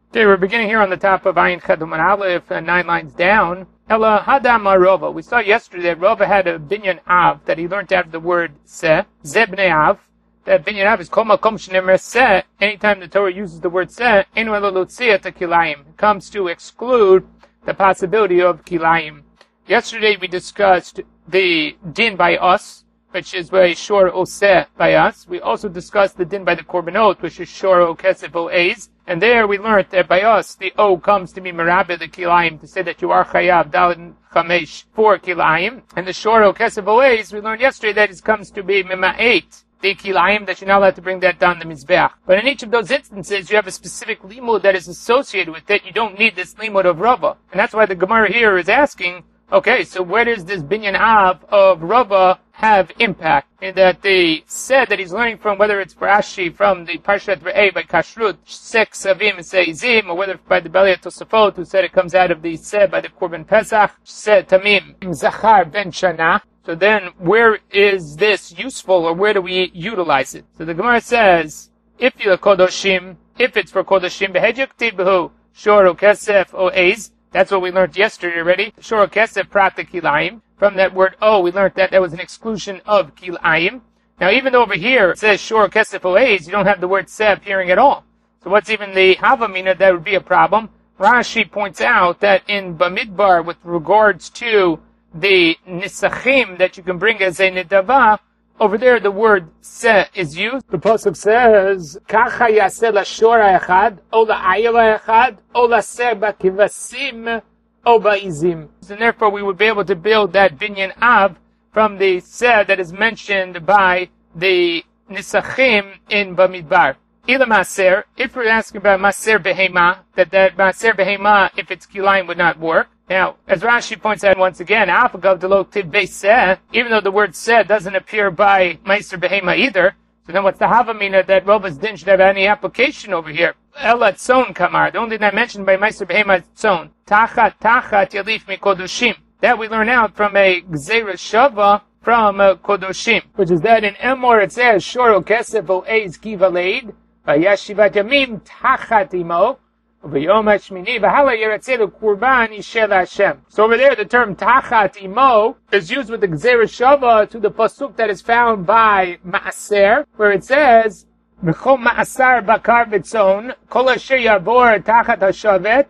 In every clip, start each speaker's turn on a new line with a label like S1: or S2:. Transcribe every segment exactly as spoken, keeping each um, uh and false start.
S1: Okay, we're beginning here on the top of Ayin Chadum and Aleph, uh, nine lines down. Ela Hadam Rova. We saw yesterday that Rova had a binyan av that he learned out of the word se, zebnei av. That binyan av is kol makom shenemer se. Anytime the Torah uses the word se, enu ela lutzia to kilayim. It comes to exclude the possibility of kilayim. Yesterday we discussed the din by us, which is by shor oseh by us. We also discussed the din by the korbanot, which is shor o kesef o eiz. And there we learned that by us, the O comes to be merabeh the kilayim, to say that you are chayav dalin chamesh for kilayim. And the shor o kesef o eiz, we learned yesterday that it comes to be mema'et the kilayim, that you're not allowed to bring that down the mizbeach. But in each of those instances, you have a specific limud that is associated with it. You don't need this limud of Rava. And that's why the Gemara here is asking, okay, so where does this binyan av of Rava have impact? In that they said that he's learning from, whether it's Rashi from the Parshat Re'eh by Kashrut, six Savim and Seizim, or whether by the Balei Tosafot, who said it comes out of the Se by the Korban Pesach, Se Tamim, Zachar Ben Shana. So then, where is this useful, or where do we utilize it? So the Gemara says, if you're Kodoshim, if it's for Kodoshim, Behejek Tibhu, Shor o Kesef o Eiz, that's what we learned yesterday already. Shor kesef prata kilayim. From that word O, we learned that that was an exclusion of kilayim. Now, even though over here it says shor kesef oez, you don't have the word se appearing at all. So what's even the havamina that would be a problem? Rashi points out that in Bamidbar, with regards to the nisachim that you can bring as a nidava, over there the word se is used. The pasuk says, Kacha yaseh lashor ha'echad, o la'ayel ha'echad, o la'seh ba'kivasim, o ba'izim. And therefore we would be able to build that binyan av from the se that is mentioned by the nisachim in Bamidbar. Ila maser, if we're asking about maser behema, that that maser behema, if it's kilayim, would not work. Now, as Rashi points out once again, even though the word se doesn't appear by Meiser Behema either, so then what's the havamina that Rova's din should have any application over here? Ela tzon kamar, the only thing I mentioned by Meiser Behema is tzon. Tachat, tachat, yalif mi kodoshim. That we learn out from a gzeira shava from uh, kodoshim, which is that in Emor it says, shor o kesef o eiz kiva leid, vayashivat yamim tachat imo, so over there, the term tachat imo is used with the gzeira shava to the pasuk that is found by Maaser, where it says, "B'chol Maasar bakar v'tzon, kol asher yavor tachat hashavet,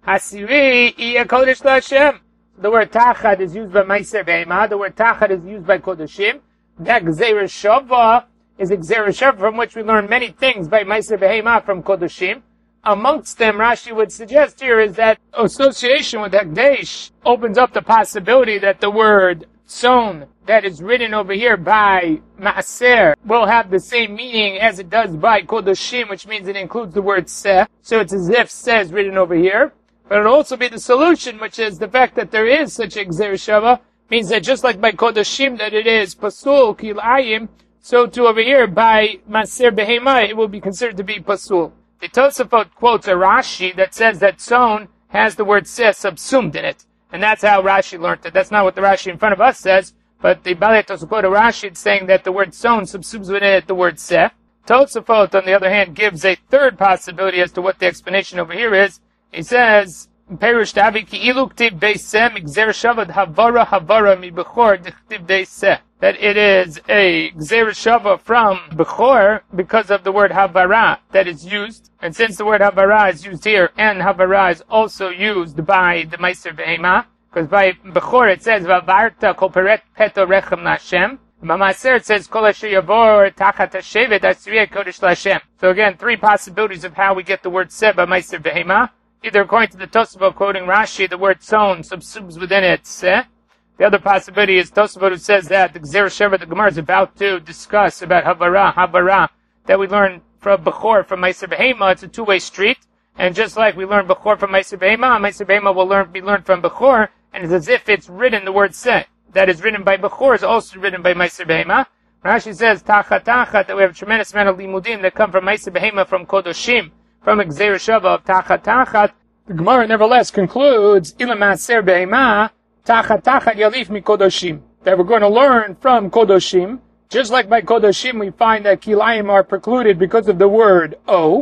S1: hasiri iya kodesh laHashem." The word tachat is used by Meiser Behema. The word tachat is used by Kodoshim. That gzeira shava is a gzeira shava from which we learn many things by Meiser Behema from Kodoshim. Amongst them, Rashi would suggest here is that association with Hekdesh opens up the possibility that the word tzon that is written over here by Maaser will have the same meaning as it does by Kodoshim, which means it includes the word se. So it's as if se is written over here. But it'll also be the solution, which is the fact that there is such a gzeira shava, means that just like by Kodoshim that it is pasul kilayim, so too over here by Maaser Behema it will be considered to be pasul. The Tosafot quotes a Rashi that says that tzon has the word se subsumed in it. And that's how Rashi learned it. That's not what the Rashi in front of us says, but the Balei Tosafot of Rashi is saying that the word tzon subsumes within it the word se. Tosafot, on the other hand, gives a third possibility as to what the explanation over here is. He says, Perush Davi ki ilu ktiv beis se migzer shavad havara havara mi bechor dichtiv beis se. That it is a gzeira shava from Bechor because of the word havara that is used. And since the word havara is used here, and havara is also used by the Meiser Behema, because by Bechor it says, Vavarta kol peret peto rechem laHashem. By Maaser it says, Kol asher yavor tachat hashevet asiriyeh kodesh laHashem. So again, three possibilities of how we get the word se by Meiser Behema. Either according to the Tosafot quoting Rashi, the word tzon subsumes within it se. The other possibility is Tosafot who says that the gzeira shava the Gemara is about to discuss about havara, havara, that we learn from Bechor from Meiser Behema. It's a two-way street, and just like we learn Bechor from Meiser Behema, Meiser Behema will learn be learned from Bechor, and it's as if it's written the word se. That is written by Bechor is also written by Meiser Behema. Rashi says tachat tachat that we have a tremendous amount of limudim that come from Meiser Behema from Kodoshim from a gzeira shava of tachat tachat. The Gemara nevertheless concludes ila maaser behema tachat tachat yalif mi kodoshim, that we're going to learn from Kodoshim. Just like by Kodoshim we find that kilayim are precluded because of the word O,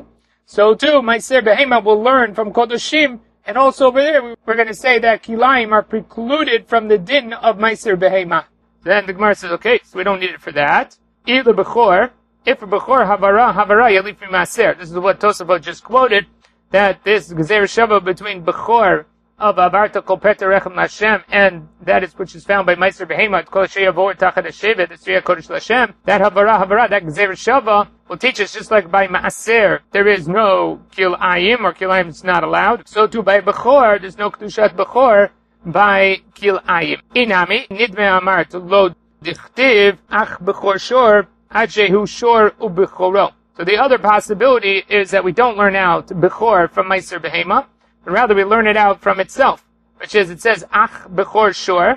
S1: So too, Meiser Behema will learn from Kodoshim, and also over there, we're going to say that Kilayim are precluded from the din of Meiser Behema. Then the Gemara says, okay, so we don't need it for that. Either Bechor, if a Bechor Havara, Havara Yalif Maser. This is what Tosafot just quoted, that this Gezer Shava between Bechor of Avarta Kol Peter Rechem Lashem, and that is which is found by Meiser Behema, Kol Sheyavor Tachad Hashevet, the Sriya Kodesh Lashem, that Havara, Havara, that Gezer Shava will teach us just like by Maaser, there is no Kilayim, or Kilayim is not allowed. So too by Bechor, there's no Kedushat Bechor by Kilayim. Inami, Nidme Amar, to lo dichtiv, ach Bechor shor, Ajehu shor ubechoro. So the other possibility is that we don't learn out Bechor from Meiser Behema, but rather we learn it out from itself, which is it says ach Bechor shor,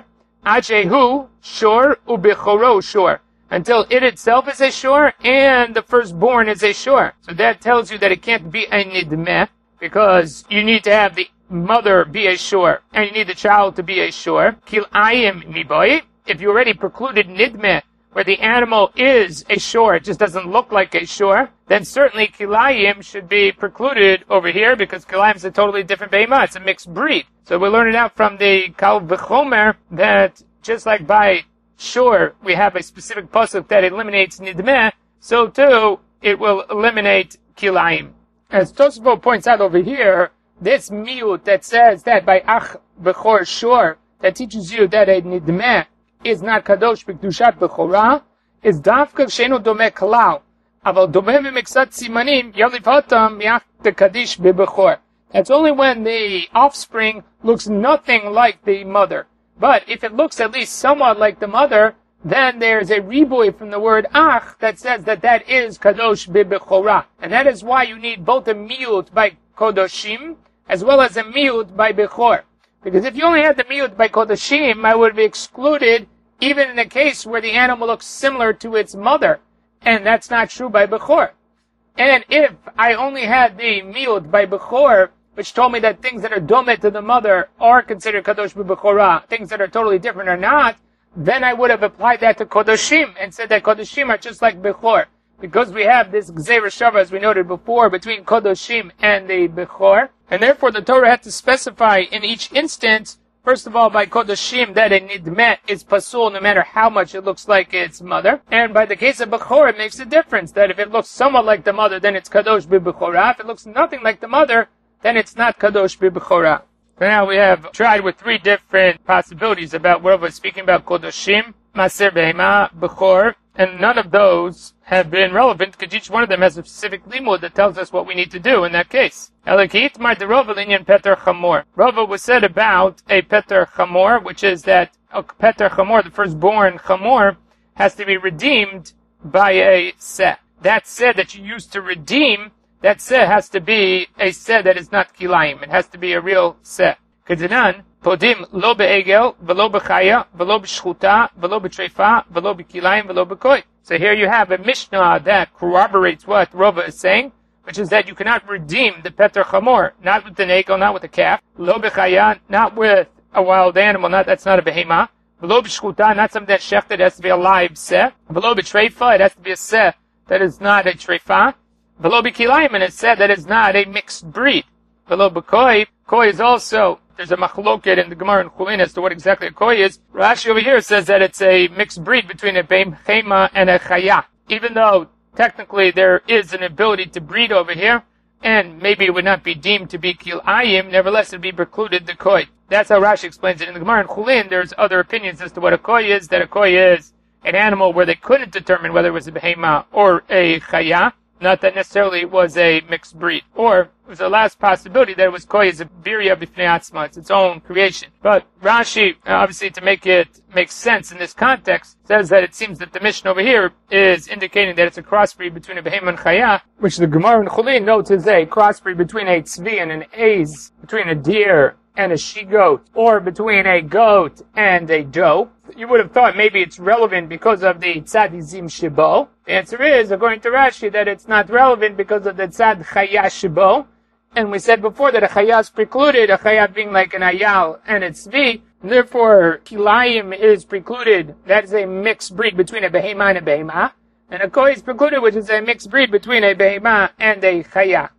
S1: Ajehu shor ubechoro shor, until it itself is a shor and the firstborn is a shor. So that tells you that it can't be a nidmeh, because you need to have the mother be a shor, and you need the child to be a shor. Kilayim niboy, if you already precluded nidmeh, where the animal is a shor, it just doesn't look like a shor, then certainly Kilayim should be precluded over here, because Kilayim is a totally different behemah, it's a mixed breed. So we learn it out from the Kal V'chomer that just like by shor we have a specific pasuk that eliminates nidmeh, so too it will eliminate Kilayim. As Tosfot points out over here, this miut that says that by ach bechor shor, that teaches you that a nidmeh is not kadosh b'kedushat bechorah, is dafka sheno domeh klal, aval domeh v'miksat simanim yalivatam miach tekadish b'bechor. That's only when the offspring looks nothing like the mother. But if it looks at least somewhat like the mother, then there's a riboy from the word ach that says that that is kadosh b'bechorah. And that is why you need both a miut by kodoshim as well as a miut by bechor. Because if you only had the miut by kodoshim, I would be excluded even in a case where the animal looks similar to its mother. And that's not true by bechor. And if I only had the miut by bechor, which told me that things that are domet to the mother are considered kadosh b'bechorah, things that are totally different are not, then I would have applied that to kodoshim and said that kodoshim are just like bechor. Because we have this gzeir shava, as we noted before, between kodoshim and the bechor, and therefore the Torah had to specify in each instance, first of all by kodoshim, that a nidmeh is pasul no matter how much it looks like its mother, and by the case of bechor it makes a difference, that if it looks somewhat like the mother, then it's kadosh b'bechorah. If it looks nothing like the mother, then it's not kadosh b'bechorah. So now we have tried with three different possibilities about where we're speaking about kodoshim, maser behema, bechor, and none of those have been relevant because each one of them has a specific limud that tells us what we need to do in that case. Elikit de Rova linyan peter chamor. Rova was said about a peter chamor, which is that a peter chamor, the firstborn chamor, has to be redeemed by a seh. That seh that you use to redeem, that seh has to be a seh that is not kilayim. It has to be a real seh. Kedinan, podim lo be'egel, velo b'chaya, velo b'shchuta, velo b'treifa, velo b'kilayim, velo b'koi. So here you have a Mishnah that corroborates what Rova is saying, which is that you cannot redeem the peter chamor, not with an egel, not with a calf, lo b'chaya, not with a wild animal, not, that's not a behema, velo b'shchuta, not something that's shechted, it has to be a live seh, velo b'treifa, it has to be a seh that is not a treifa, velo b'kilayim, and it said that it's not a mixed breed. Velo b'koi, koi is also, there's a machloket in the Gemara in Chulin as to what exactly a koi is. Rashi over here says that it's a mixed breed between a behema and a chaya. Even though technically there is an ability to breed over here, and maybe it would not be deemed to be kilayim, nevertheless it would be precluded the koi. That's how Rashi explains it. In the Gemara in Chulin, there's other opinions as to what a koi is, that a koi is an animal where they couldn't determine whether it was a behema or a chaya. Not that necessarily it was a mixed breed. Or, it was the last possibility that it was koi is a birya b'fnei atzma, it's its own creation. But Rashi, obviously to make it make sense in this context, says that it seems that the Mishnah over here is indicating that it's a crossbreed between a behema and chaya, which the Gemara in Chulin notes is a crossbreed between a tzvi and an eiz, between a deer and a she-goat, or between a goat and a doe. You would have thought maybe it's relevant because of the tzad izim shibo. The answer is, according to Rashi, that it's not relevant because of the tzad chaya shibo. And we said before that a chaya is precluded, a chaya being like an ayal and a tzvi. And therefore, kilayim is precluded. That is a mixed breed between a behema and a behema. And a koi is precluded, which is a mixed breed between a behema and a chaya.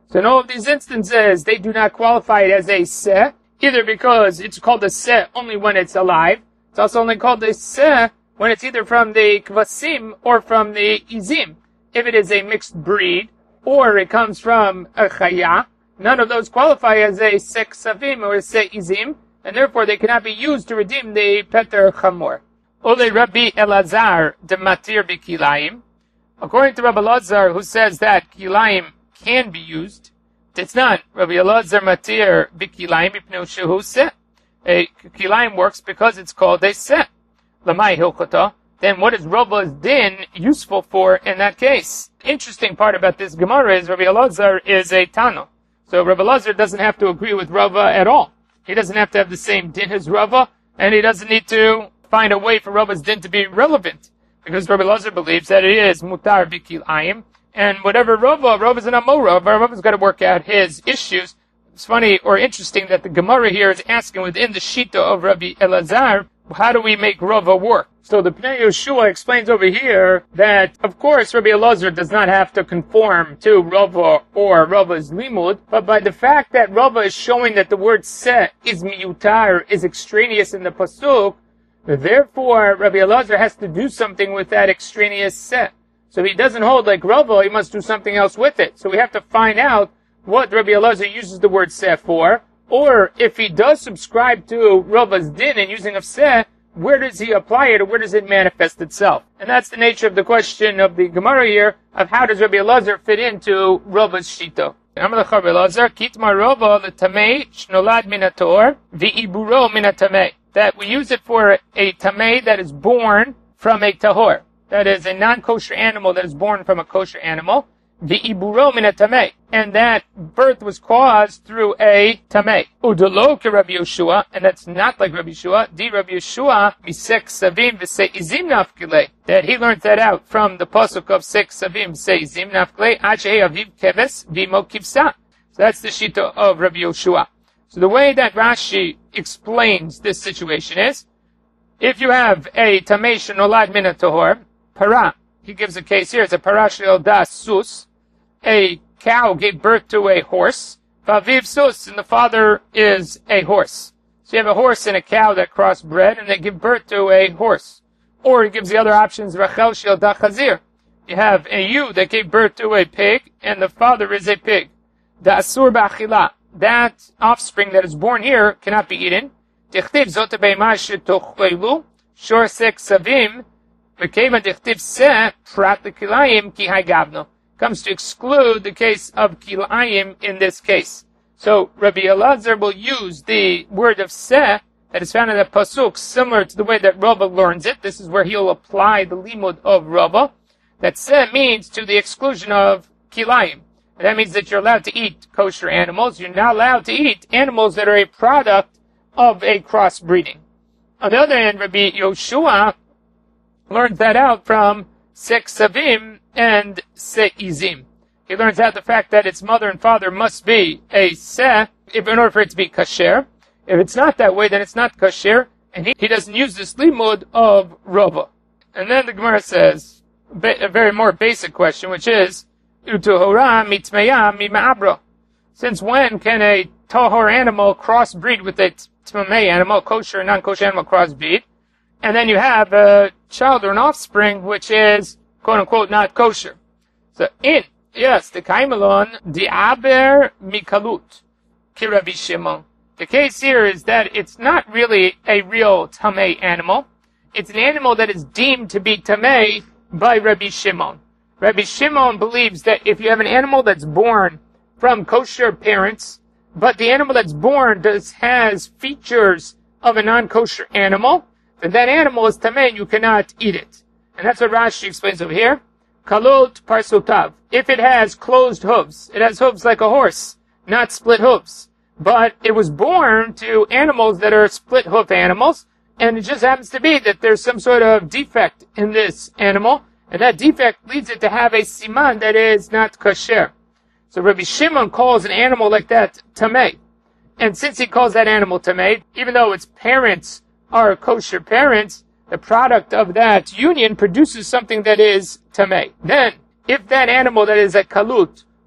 S1: So in all of these instances, they do not qualify it as a seh, either because it's called a seh only when it's alive. It's also only called a seh when it's either from the kvasim or from the izim. If it is a mixed breed, or it comes from a chaya, none of those qualify as a seh ksavim or a seh izim, and therefore they cannot be used to redeem the peter chamor. Ole Rabbi Elazar de matir b'kilayim. According to Rabbi Elazar, who says that kilayim can be used, it's not. Rabbi Elazar matir b'kilayim b'pneu shehu seh. A kilayim works because it's called a seh. Lamai hilchota. Then what is Rava's din useful for in that case? Interesting part about this Gemara is Rabbi Elazar is a Tano. So Rabbi Elazar doesn't have to agree with Rava at all. He doesn't have to have the same din as Rava, and he doesn't need to find a way for Rava's din to be relevant, because Rabbi Elazar believes that it is mutar b'kilayim, and whatever Rava, Rava's an Amora, Rava's got to work out his issues. It's funny or interesting that the Gemara here is asking within the Shita of Rabbi Elazar, how do we make Rava work? So the Pnei Yehoshua explains over here that, of course, Rabbi Elazar does not have to conform to Rava or Rava's limud, but by the fact that Rava is showing that the word seh is miyutar, is extraneous in the pasuk, therefore Rabbi Elazar has to do something with that extraneous seh. So he doesn't hold like Rava, he must do something else with it. So we have to find out what Rabbi Elazar uses the word seh for, or if he does subscribe to Rava's din and using of seh, where does he apply it, or where does it manifest itself? And that's the nature of the question of the Gemara here, of how does Rabbi Elazar fit into Rava's shita. Amalech Rabbi Elazar, kitma Rava l'tamei shnolad min hator v'iburo min hatamei. That we use it for a tamei that is born from a tahor. That is a non-kosher animal that is born from a kosher animal. V'iburo min hatamei. And that birth was caused through a tamei. Udalo ke Rabbi Yehoshua, and that's not like Rabbi Yehoshua. Di Rabbi Yehoshua misek savim v'sei izim nafkilei. That he learned that out from the pasuk of sek savim v'sei izim nafkilei ad shehei aviv keves v'imo kivsa. So that's the shita of Rabbi Yehoshua. So the way that Rashi explains this situation is, if you have a tamei shenolad min hatohor, para, he gives a case here, it's a para she'olda sus, a cow gave birth to a horse, vaviv sus, and the father is a horse. So you have a horse and a cow that crossbred, and they give birth to a horse. Or he gives the other options, Rachel she'olda chazir. You have a ewe that gave birth to a pig, and the father is a pig. Da asur ba'achila. That offspring that is born here cannot be eaten. Dichtiv zot be'ema shetochelu, shor sek savim, v'keva dichtiv seh, prat l'kilayim ki haygavno. Comes to exclude the case of kilayim in this case. So Rabbi Elazar will use the word of seh that is found in the pasuk similar to the way that Rava learns it. This is where he'll apply the limud of Rava. That seh means to the exclusion of kilayim. And that means that you're allowed to eat kosher animals. You're not allowed to eat animals that are a product of a crossbreeding. On the other hand, Rabbi Yehoshua learned that out from sek savim and se'izim. He learns out the fact that its mother and father must be a seh if in order for it to be kasher. If it's not that way, then it's not kasher, and he, he doesn't use this limud of Rava. And then the Gemara says a very more basic question, which is, Utuhora mitmeya mima'abra. Since when can a tahor animal crossbreed with a tmei animal, kosher and non-kosher animal crossbreed? And then you have a child or an offspring which is quote unquote not kosher. So in yes, the kaimelon diaber mikalut ki Rabbi Shimon. The case here is that it's not really a real tamei animal. It's an animal that is deemed to be tamei by Rabbi Shimon. Rabbi Shimon believes that if you have an animal that's born from kosher parents, but the animal that's born does has features of a non-kosher animal, then that animal is tamei and you cannot eat it. And that's what Rashi explains over here. Kalot parsotav. If it has closed hooves, it has hooves like a horse, not split hooves. But it was born to animals that are split hoof animals, and it just happens to be that there's some sort of defect in this animal, and that defect leads it to have a siman that is not kosher. So Rabbi Shimon calls an animal like that tamei. And since he calls that animal tamei, even though its parents are kosher parents, the product of that union produces something that is tamei. Then, if that animal that is a kalut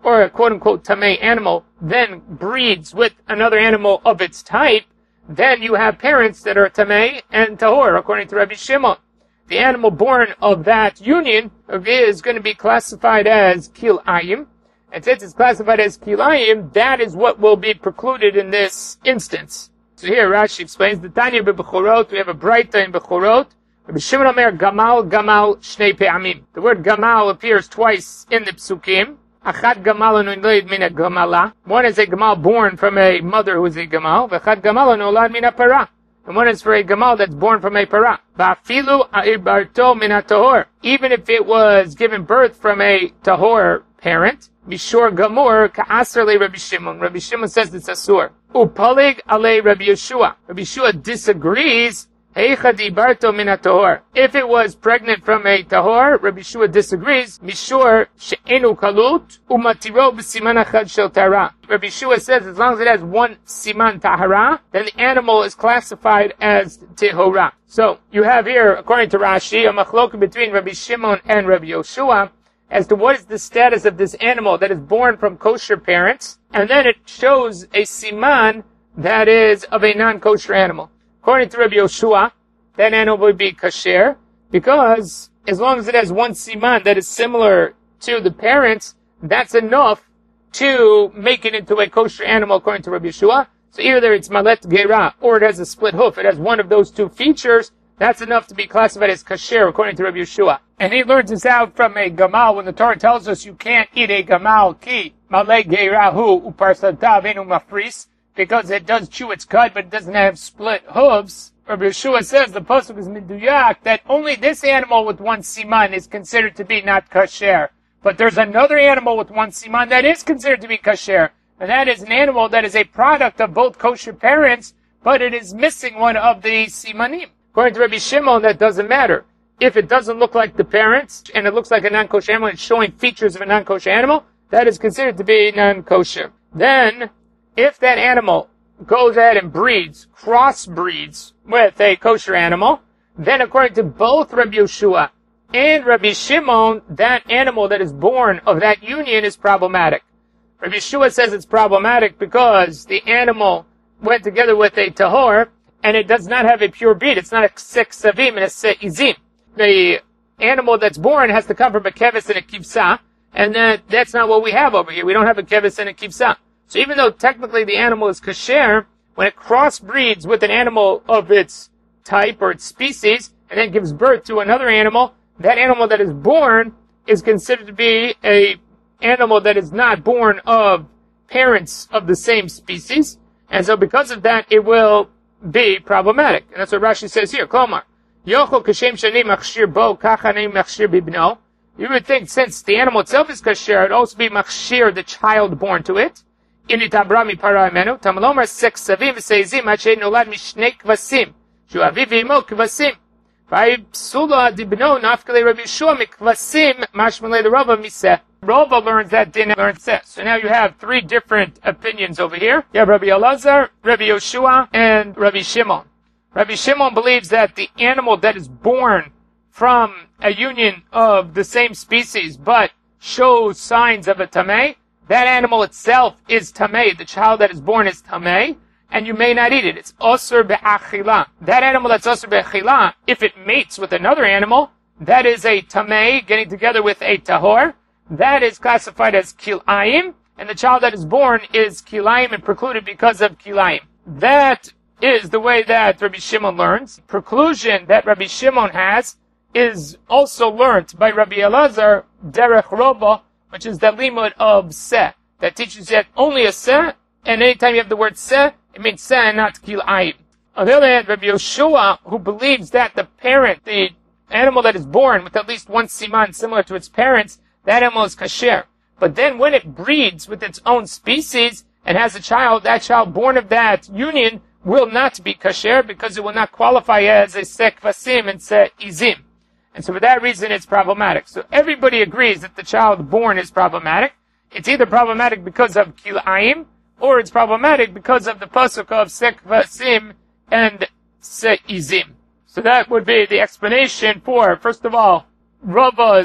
S1: or a quote-unquote tamei animal, then breeds with another animal of its type, then you have parents that are tamei and tahor, according to Rabbi Shimon. The animal born of that union is going to be classified as kilayim, and since it's classified as kilayim, that is what will be precluded in this instance. So here Rashi explains, the Tanya b'Bechorot, we have a Braita in Bechorot. Rabbi Shimon Omer, Gamal, Gamal, Shnei Pe'amim. The word Gamal appears twice in the Psukim. Achad Gamal nolad min Gamala. One is a Gamal born from a mother who is a Gamal. V'achad Gamal nolad min Para. And one is for a Gamal that's born from a Para. V'afilu ha'irbarto min Tahor. Even if it was given birth from a Tahor parent, Mishor Gamur ka'asr le Rabbi Shimon. Rabbi Shimon says it's asur. Upalig ale Rabbi Yeshua. Rabbi Yeshua disagrees. Heicha dibarto min tahor. If it was pregnant from a tahor, Rabbi Yeshua disagrees. Mishor she'enu kalut umatiro b'siman achad shel tara. Rabbi Yeshua says as long as it has one siman tahara, then the animal is classified as tehora. So you have here, according to Rashi, a machloka between Rabbi Shimon and Rabbi Yeshua as to what is the status of this animal that is born from kosher parents, and then it shows a siman that is of a non-kosher animal. According to Rabbi Yoshua, that animal would be kasher, because as long as it has one siman that is similar to the parents, that's enough to make it into a kosher animal according to Rabbi Yoshua. So either it's malet gera, or it has a split hoof, it has one of those two features, that's enough to be classified as kasher according to Rabbi Yoshua. And he learns this out from a gamal when the Torah tells us you can't eat a gamal ki malet gerahu uparsatav enu mafris, because it does chew its cud, but it doesn't have split hooves. Rabbi Yeshua says, the pasuk is miduyak, that only this animal with one siman is considered to be not kasher. But there's another animal with one siman that is considered to be kasher. And that is an animal that is a product of both kosher parents, but it is missing one of the simanim. According to Rabbi Shimon, that doesn't matter. If it doesn't look like the parents, and it looks like a non-kosher animal, it's showing features of a non-kosher animal, that is considered to be non-kosher. Then, if that animal goes ahead and breeds, crossbreeds with a kosher animal, then according to both Rabbi Yeshua and Rabbi Shimon, that animal that is born of that union is problematic. Rabbi Yeshua says it's problematic because the animal went together with a tahor, and it does not have a pure breed. It's not a sek savim and a se izim. The animal that's born has to come from a kevis and a kivsa, and that, that's not what we have over here. We don't have a kevis and a kivsa. So even though technically the animal is kasher, when it crossbreeds with an animal of its type or its species, and then gives birth to another animal, that animal that is born is considered to be a animal that is not born of parents of the same species. And so because of that, it will be problematic. And that's what Rashi says here. Klomar, Yochel kashem shani machshir bo, kachani machshir bibno. You would think since the animal itself is kasher, it would also be machshir, the child born to it. Initabra mipara imenu, tamalomer six savim v'seizim, achet nolad mishnei kvasim, shu aviv v'imo kvasim. By Psula dibno nafkele Rabbi Yeshua mikvasim mashmalei the Rava miseh. Rava learns that din learns that. So now you have three different opinions over here. You have Rabbi Elazar, Rabbi Yoshua, and Rabbi Shimon. Rabbi Shimon believes that the animal that is born from a union of the same species but shows signs of a tamei, that animal itself is tamei. The child that is born is tamei, and you may not eat it. It's osur be'achila. That animal that's osur be'achila, if it mates with another animal, that is a tamei getting together with a tahor. That is classified as kilayim, and the child that is born is kilayim and precluded because of kilayim. That is the way that Rabbi Shimon learns. Preclusion that Rabbi Shimon has is also learnt by Rabbi Elazar, derech Rova, which is the limud of seh, that teaches that only a seh, and anytime you have the word seh, it means seh and not kilayim. On the other hand, Rabbi Yoshua, who believes that the parent, the animal that is born with at least one siman similar to its parents, that animal is kasher. But then when it breeds with its own species and has a child, that child born of that union will not be kasher because it will not qualify as a sek vasim and se izim. And so for that reason it's problematic. So everybody agrees that the child born is problematic. It's either problematic because of kilayim, or it's problematic because of the pasuk of sek vasim and se izim. So that would be the explanation for, first of all, Rava's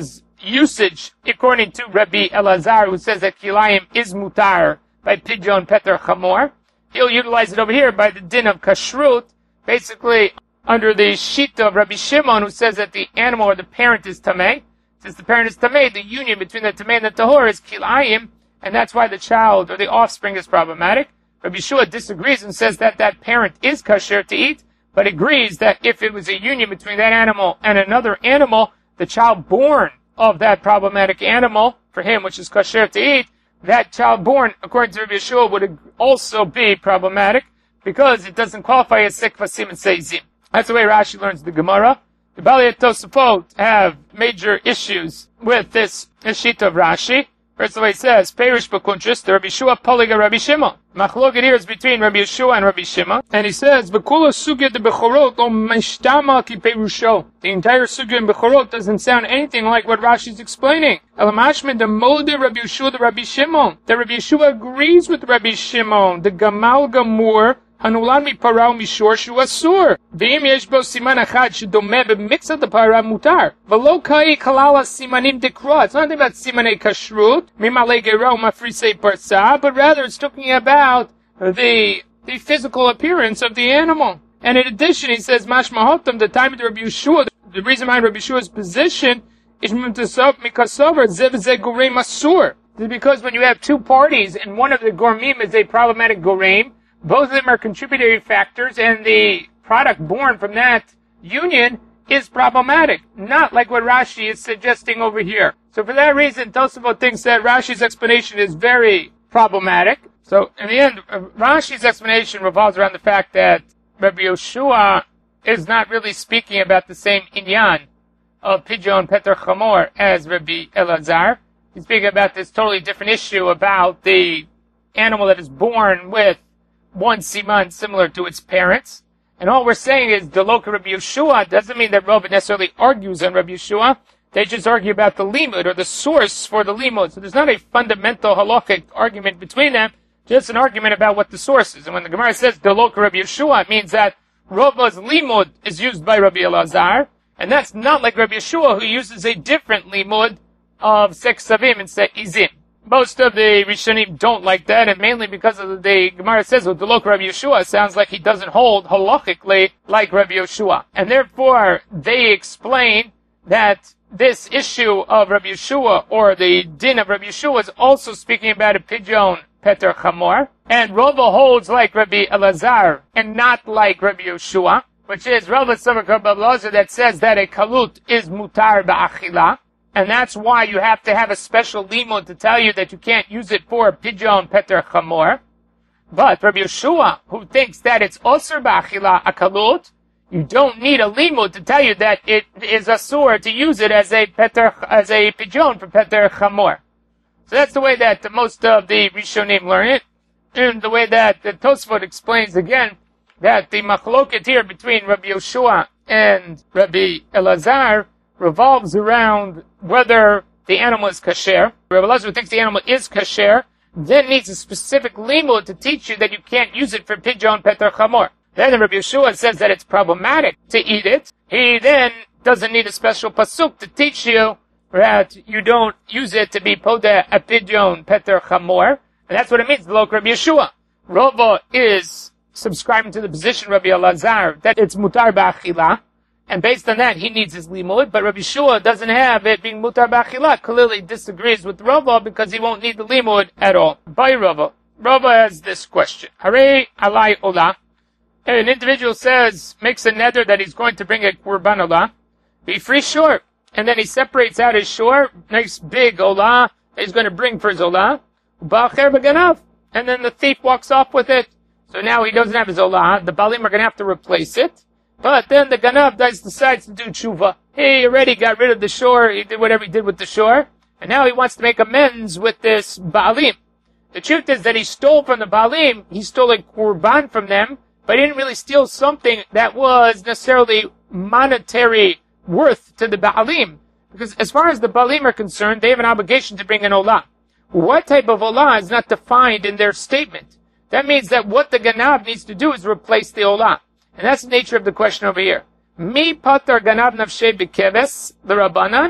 S1: usage according to Rabbi Elazar, who says that kilayim is mutar by pidyon peter chamor. He'll utilize it over here by the din of kashrut, basically under the shita of Rabbi Shimon, who says that the animal or the parent is tameh. Since the parent is tameh, the union between the tameh and the tahor is kilayim, and that's why the child or the offspring is problematic. Rabbi Yeshua disagrees and says that that parent is kasher to eat, but agrees that if it was a union between that animal and another animal, the child born of that problematic animal, for him, which is kasher to eat, that child born, according to Rabbi Yeshua, would also be problematic because it doesn't qualify as sekvasim and seizim. That's the way Rashi learns the Gemara. The Bali and Tosafot have major issues with this shita of Rashi. First of all, he says, Perish Bakuntrus, the Rabbi Yeshua Poliga Rabbi Shimon. Machloket here is between Rabbi Yeshua and Rabbi Shimon. And he says, V'kula sugya de Bechorot o meshtama ki perusho. The entire sugya in Bechorot doesn't sound anything like what Rashi is explaining. Elamashmin de Mode Rabbi Yeshua de Rabbi Shimon. The Rabbi Yeshua agrees with Rabbi Shimon. The Gamal Gamur Hanulan mi parao mishor shu asur. V'im yesh bo siman achad shedome b'mitzat ha'para mutar. V'lo kai kalala simanim dekra. It's not about simanei kashrut, mimale gerau mafrisei parsa, but rather it's talking about the the physical appearance of the animal. And in addition, he says, mashmahotam, the time of the Rabbi Yeshua, the reason behind Rabbi Yeshua's position is mikasover zev ze gorem asur. Because when you have two parties and one of the gormim is a problematic gorem, both of them are contributory factors, and the product born from that union is problematic, not like what Rashi is suggesting over here. So for that reason, Tosafot thinks that Rashi's explanation is very problematic. So in the end, Rashi's explanation revolves around the fact that Rabbi Yeshua is not really speaking about the same inyan of pidyon peter chamor as Rabbi Elazar. He's speaking about this totally different issue about the animal that is born with one siman similar to its parents. And all we're saying is the local Rabbi Yeshua doesn't mean that Rava necessarily argues on Rabbi Yeshua. They just argue about the limud or the source for the limud. So there's not a fundamental halakhic argument between them, just an argument about what the source is. And when the Gemara says the local Rabbi Yeshua, it means that Rava's limud is used by Rabbi Elazar, and that's not like Rabbi Yeshua, who uses a different limud of seksavim and seizim. Most of the Rishonim don't like that, and mainly because of the Gemara says, well, the local Rabbi Yeshua sounds like he doesn't hold halachically like Rabbi Yeshua. And therefore, they explain that this issue of Rabbi Yeshua, or the din of Rabbi Yeshua, is also speaking about a pidyon peter chamor. And Rava holds like Rabbi Elazar, and not like Rabbi Yeshua, which is Rava Savakar Bablazer that says that a kalut is mutar ba'achila. And that's why you have to have a special limud to tell you that you can't use it for pidyon peter chamor. But Rabbi Yeshua, who thinks that it's osur ba'achila akalut, you don't need a limud to tell you that it is asur to use it as a peter, as a pidyon for peter chamor. So that's the way that most of the Rishonim learn it, and the way that the Tosfot explains again that the machloket here between Rabbi Yeshua and Rabbi Elazar revolves around whether the animal is kasher. Rabbi Elazar thinks the animal is kasher, then needs a specific limud to teach you that you can't use it for pidyon peter chamor. Then Rabbi Yeshua says that it's problematic to eat it. He then doesn't need a special pasuk to teach you that you don't use it to be podeh a pidyon peter chamor. And that's what it means, the local Rabbi Yeshua. Rava is subscribing to the position Rabbi Elazar that it's mutar ba'achila. And based on that, he needs his limud, but Rabbi Yeshua doesn't have it being mutar b'achila. Clearly disagrees with Rava because he won't need the limud at all. By Rava, Rava has this question: Harei alai olah. An individual says, makes a neder that he's going to bring a korban olah. Be free short, and then he separates out his short, nice big olah that he's going to bring for his olah. Ba'acher b'ganav, and then the thief walks off with it. So now he doesn't have his olah. The balim are going to have to replace it. But then the Ganav decides to do tshuva. He already got rid of the shore, he did whatever he did with the shore, and now he wants to make amends with this Baalim. The truth is that he stole from the Baalim, he stole a korban from them, but he didn't really steal something that was necessarily monetary worth to the Baalim. Because as far as the Baalim are concerned, they have an obligation to bring an olah. What type of olah is not defined in their statement. That means that what the Ganav needs to do is replace the olah. And that's the nature of the question over here. Mi patar ganav nafshei b'keves l'rabanan,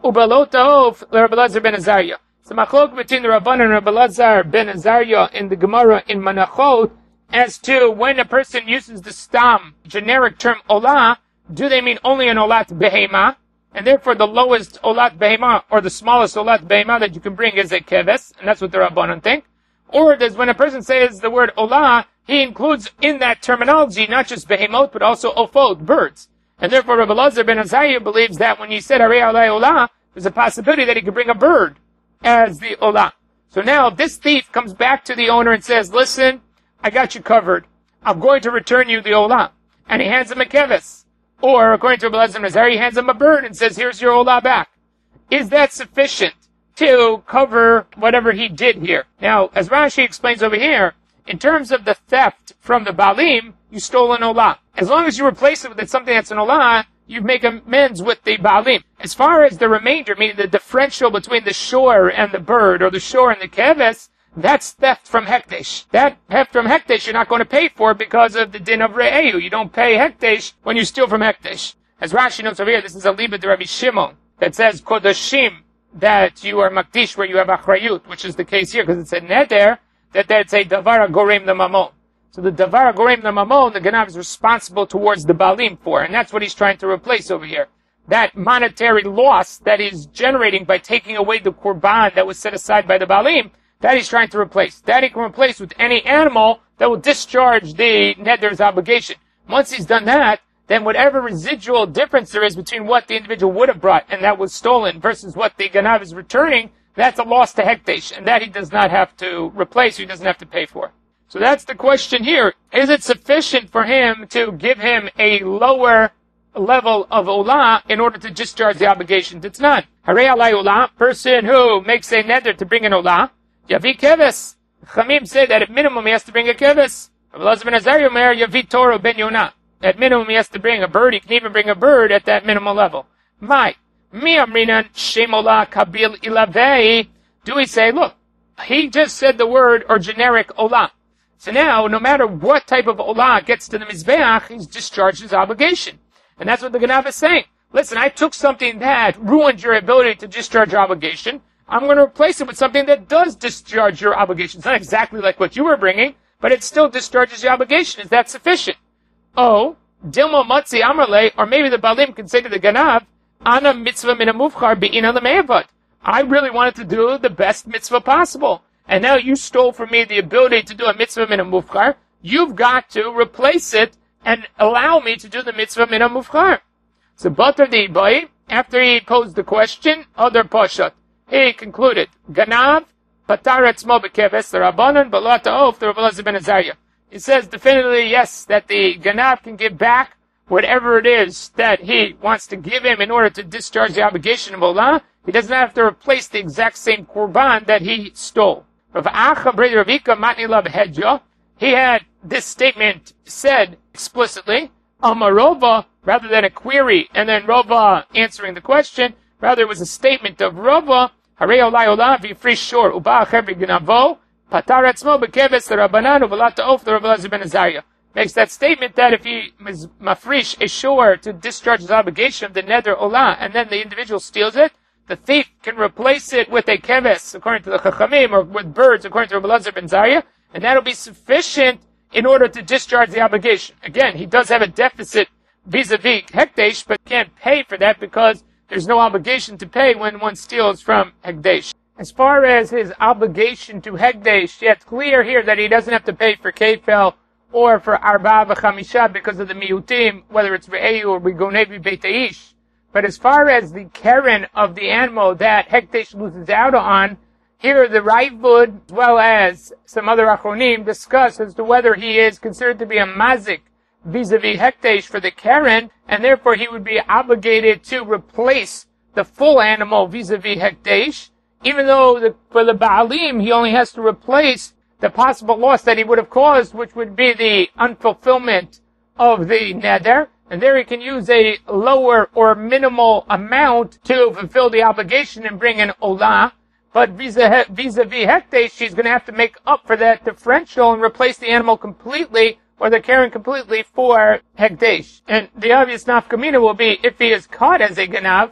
S1: Ubalotov Rabbi Elazar ben Azariah. It's a machlok between the Rabban and Rabbi Elazar ben Azariah in the Gemara in Menachot as to when a person uses the stam generic term olah, do they mean only an olat behema? And therefore the lowest olat behema or the smallest olat behema that you can bring is a keves, and that's what the Rabbanon think. Or does when a person says the word olah, he includes in that terminology not just behemot but also ofot, birds. And therefore Rabbi Elazar ben Azariah believes that when he said harei alai olah, there's a possibility that he could bring a bird as the olah. So now this thief comes back to the owner and says, listen, I got you covered. I'm going to return you the olah. And he hands him a keves. Or, according to Rabbi Elazar ben Azariah, he hands him a bird and says, here's your olah back. Is that sufficient to cover whatever he did here? Now, as Rashi explains over here, in terms of the theft from the Baalim, you stole an olah. As long as you replace it with something that's an olah, you make amends with the Baalim. As far as the remainder, meaning the differential between the shore and the bird, or the shore and the keves, that's theft from Hekdesh. That theft from Hekdesh you're not going to pay for because of the din of Re'eu. You don't pay Hekdesh when you steal from Hekdesh. As Rashi notes over here, this is a liba de Rabbi Shimon that says Kodashim, that you are Makdish where you have Achrayut, which is the case here because it's a neder, that that's a Davara Gorem the Mamon. So the Davara Gorem the Mamon, the Ganav is responsible towards the Baalim for, and that's what he's trying to replace over here. That monetary loss that he's generating by taking away the Korban that was set aside by the Baalim, that he's trying to replace. That he can replace with any animal that will discharge the neder's obligation. Once he's done that, then whatever residual difference there is between what the individual would have brought and that was stolen versus what the Ganav is returning, that's a loss to Hekdesh, and that he does not have to replace, he doesn't have to pay for. So that's the question here. Is it sufficient for him to give him a lower level of olah in order to discharge the obligation? It's not. Harei alai olah, person who makes a neder to bring an olah, Yavi keves. Chamim say that at minimum he has to bring a keves. Rabbi Elazar ben Azariah Omer Yavi Toro ben Yonah. At minimum he has to bring a bird. He can even bring a bird at that minimal level. My, mi amrinan shemola kabil ilavei. Do we say, look, he just said the word or generic olah. So now, no matter what type of olah gets to the mizbeach, he's discharged his obligation. And that's what the Ganav is saying. Listen, I took something that ruined your ability to discharge your obligation. I'm going to replace it with something that does discharge your obligation. It's not exactly like what you were bringing, but it still discharges your obligation. Is that sufficient? Oh, Dilmo Matzi Amrle, or maybe the Baalim can say to the Ganav, Ana mitzvah min mufchar be'ina l'me'avad. I really wanted to do the best mitzvah possible. And now you stole from me the ability to do a mitzvah min mufchar. You've got to replace it and allow me to do the mitzvah min mufchar. So Batar the Ibai, after he posed the question, other Pashat, he concluded, Ganav, Patar etzmo bekeves, the Rabbanan, Bala ta'of, the Rabbi Elazar ben Azariah. He says definitively, yes, that the Ganav can give back whatever it is that he wants to give him in order to discharge the obligation of olah. He doesn't have to replace the exact same korban that he stole. Rav Acha Brei Ravika Matni Lav Hedja, he had this statement said explicitly, Amarova, rather than a query, and then Rava answering the question. Rather, it was a statement of Rava, Harei olai olah v'yifrish shor, uba acher v'gnavo, patar etzmo bekeves l'Rabbanan u'v'lat ta'of l'Rav Elazar ben Azariah. Makes that statement that if he is mafrish a shor to discharge his obligation of the neder olah, and then the individual steals it, the thief can replace it with a keves, according to the Chachamim, or with birds, according to Rav Elazar ben Azariah, and that'll be sufficient in order to discharge the obligation. Again, he does have a deficit vis-a-vis Hekdesh, but can't pay for that because there's no obligation to pay when one steals from Hekdesh. As far as his obligation to Hekdesh, yeah, it's clear here that he doesn't have to pay for Kefel or for Arba v'Chamisha because of the Miutim, whether it's Re'eu or Rigonevi Beitaish. But as far as the Keren of the animal that Hekdesh loses out on, here the Raivud, as well as some other Achronim, discuss as to whether he is considered to be a Mazik vis-a-vis Hekdesh for the Keren, and therefore he would be obligated to replace the full animal vis-a-vis Hekdesh, even though the, for the Baalim he only has to replace the possible loss that he would have caused, which would be the unfulfillment of the neder, and there he can use a lower or minimal amount to fulfill the obligation and bring an olah. But vis-a-vis Hekdesh, she's going to have to make up for that differential and replace the animal completely, or the Keren completely, for Hekdesh. And the obvious nafkamina will be, if he is caught as a Ganav,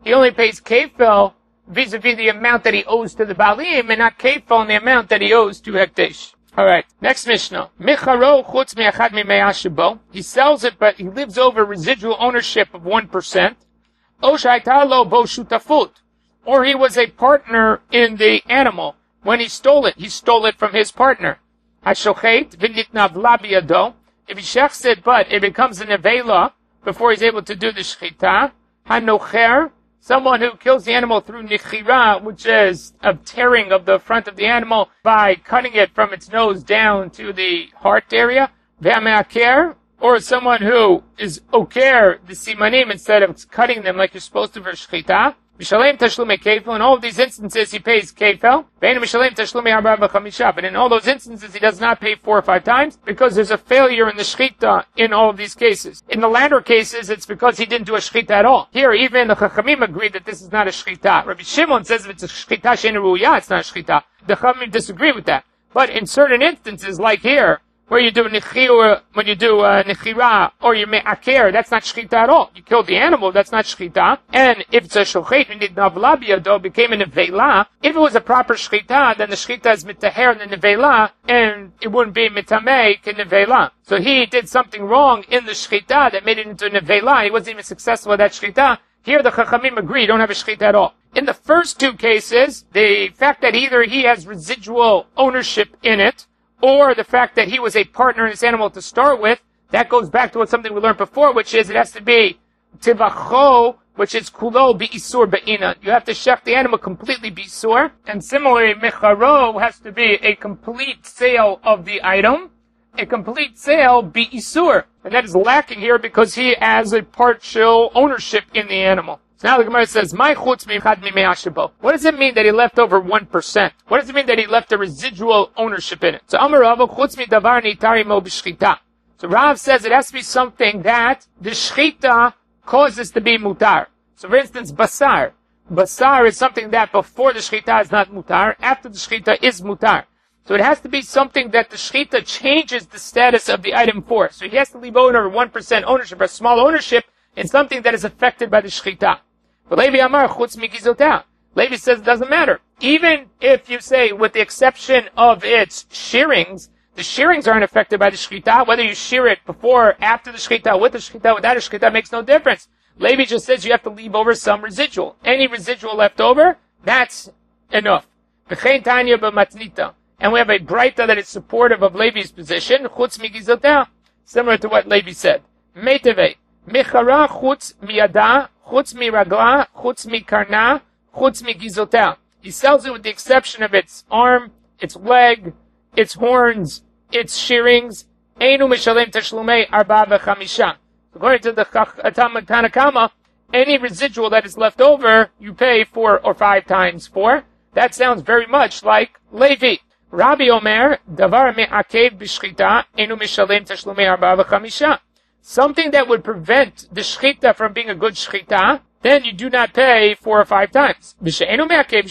S1: he only pays kefil vis-a-vis the amount that he owes to the Baalim, and not kefil on the amount that he owes to Hekdesh. Alright, next Mishnah. Micharo chutz mi'achad mi'me'ah shebo. He sells it, but he lives over residual ownership of one percent. O shayta lo bo shutafut. Or he was a partner in the animal. When he stole it, he stole it from his partner. Hashochet v'nitnav la biyado. If he shechs it, but it becomes a nevela before he's able to do the shchita. Hanocher, someone who kills the animal through nichira, which is a tearing of the front of the animal by cutting it from its nose down to the heart area. Ve'ameaker, or someone who is oker the simanim instead of cutting them like you're supposed to for shchita. Mishalem tashlume kefil. In all of these instances, he pays kefil. Ve'enu mishalem tashlume arba v'chamisha. But in all those instances, he does not pay four or five times because there's a failure in the shchita in all of these cases. In the latter cases, it's because he didn't do a shchita at all. Here, even the chachamim agree that this is not a shchita. Rabbi Shimon says if it's a shchita she'enu ruya, it's not a shchita. The chachamim disagree with that. But in certain instances, like here, where you do nichira, when you do uh, nichira, or you me'aker, that's not shchita at all. You killed the animal, that's not shchita. And if it's a shochet, and nitnav biyado, became a nevela, if it was a proper shchita, then the shchita is mitaher the nevela, and it wouldn't be mitamei ke nevela. So he did something wrong in the shchita that made it into a nevela. He wasn't even successful at that shchita. Here the chachamim agree, don't have a shchita at all. In the first two cases, the fact that either he has residual ownership in it, or the fact that he was a partner in this animal to start with, that goes back to what something we learned before, which is it has to be tivacho, which is kulo bi'isur ba'ina. You have to shech the animal completely bi'isur. And similarly, mecharo has to be a complete sale of the item, a complete sale bi'isur. And that is lacking here because he has a partial ownership in the animal. So now the Gemara says, "My chutz mi'chad mi'me'ah shebo." What does it mean that he left over one percent? What does it mean that he left a residual ownership in it? So Amar Rav, chutz mi'davar nitari mo b'shchita. So Rav says it has to be something that the shchita causes to be mutar. So for instance, basar. Basar is something that before the shchita is not mutar, after the shchita is mutar. So it has to be something that the shchita changes the status of the item for. So he has to leave over one percent ownership, or small ownership, in something that is affected by the shchita. But Levi Amar chutz migizotah. Levi says it doesn't matter. Even if you say, with the exception of its shearings, the shearings aren't affected by the shchita. Whether you shear it before, after the shchita, with the shchita, without the shchita, makes no difference. Levi just says you have to leave over some residual. Any residual left over, that's enough. V'chein tanya b'matnita. And we have a braita that is supportive of Levi's position, chutz migizotah, similar to what Levi said. Meiteve, mechara chutz miyada, chutz mi ragla, chutz mi karna, chutz mi gizotah. He sells it with the exception of its arm, its leg, its horns, its shearings. Einu mishalem tashlumei arba v'chamisha. According to the Tanna Kama, any residual that is left over, you pay four or five times for. That sounds very much like Levi. Rabbi Omer, davar me'akev b'shchita, einu mishalem tashlumei arba v'chamisha. Something that would prevent the shchita from being a good shchita, then you do not pay four or five times. Something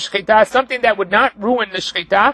S1: that would not ruin the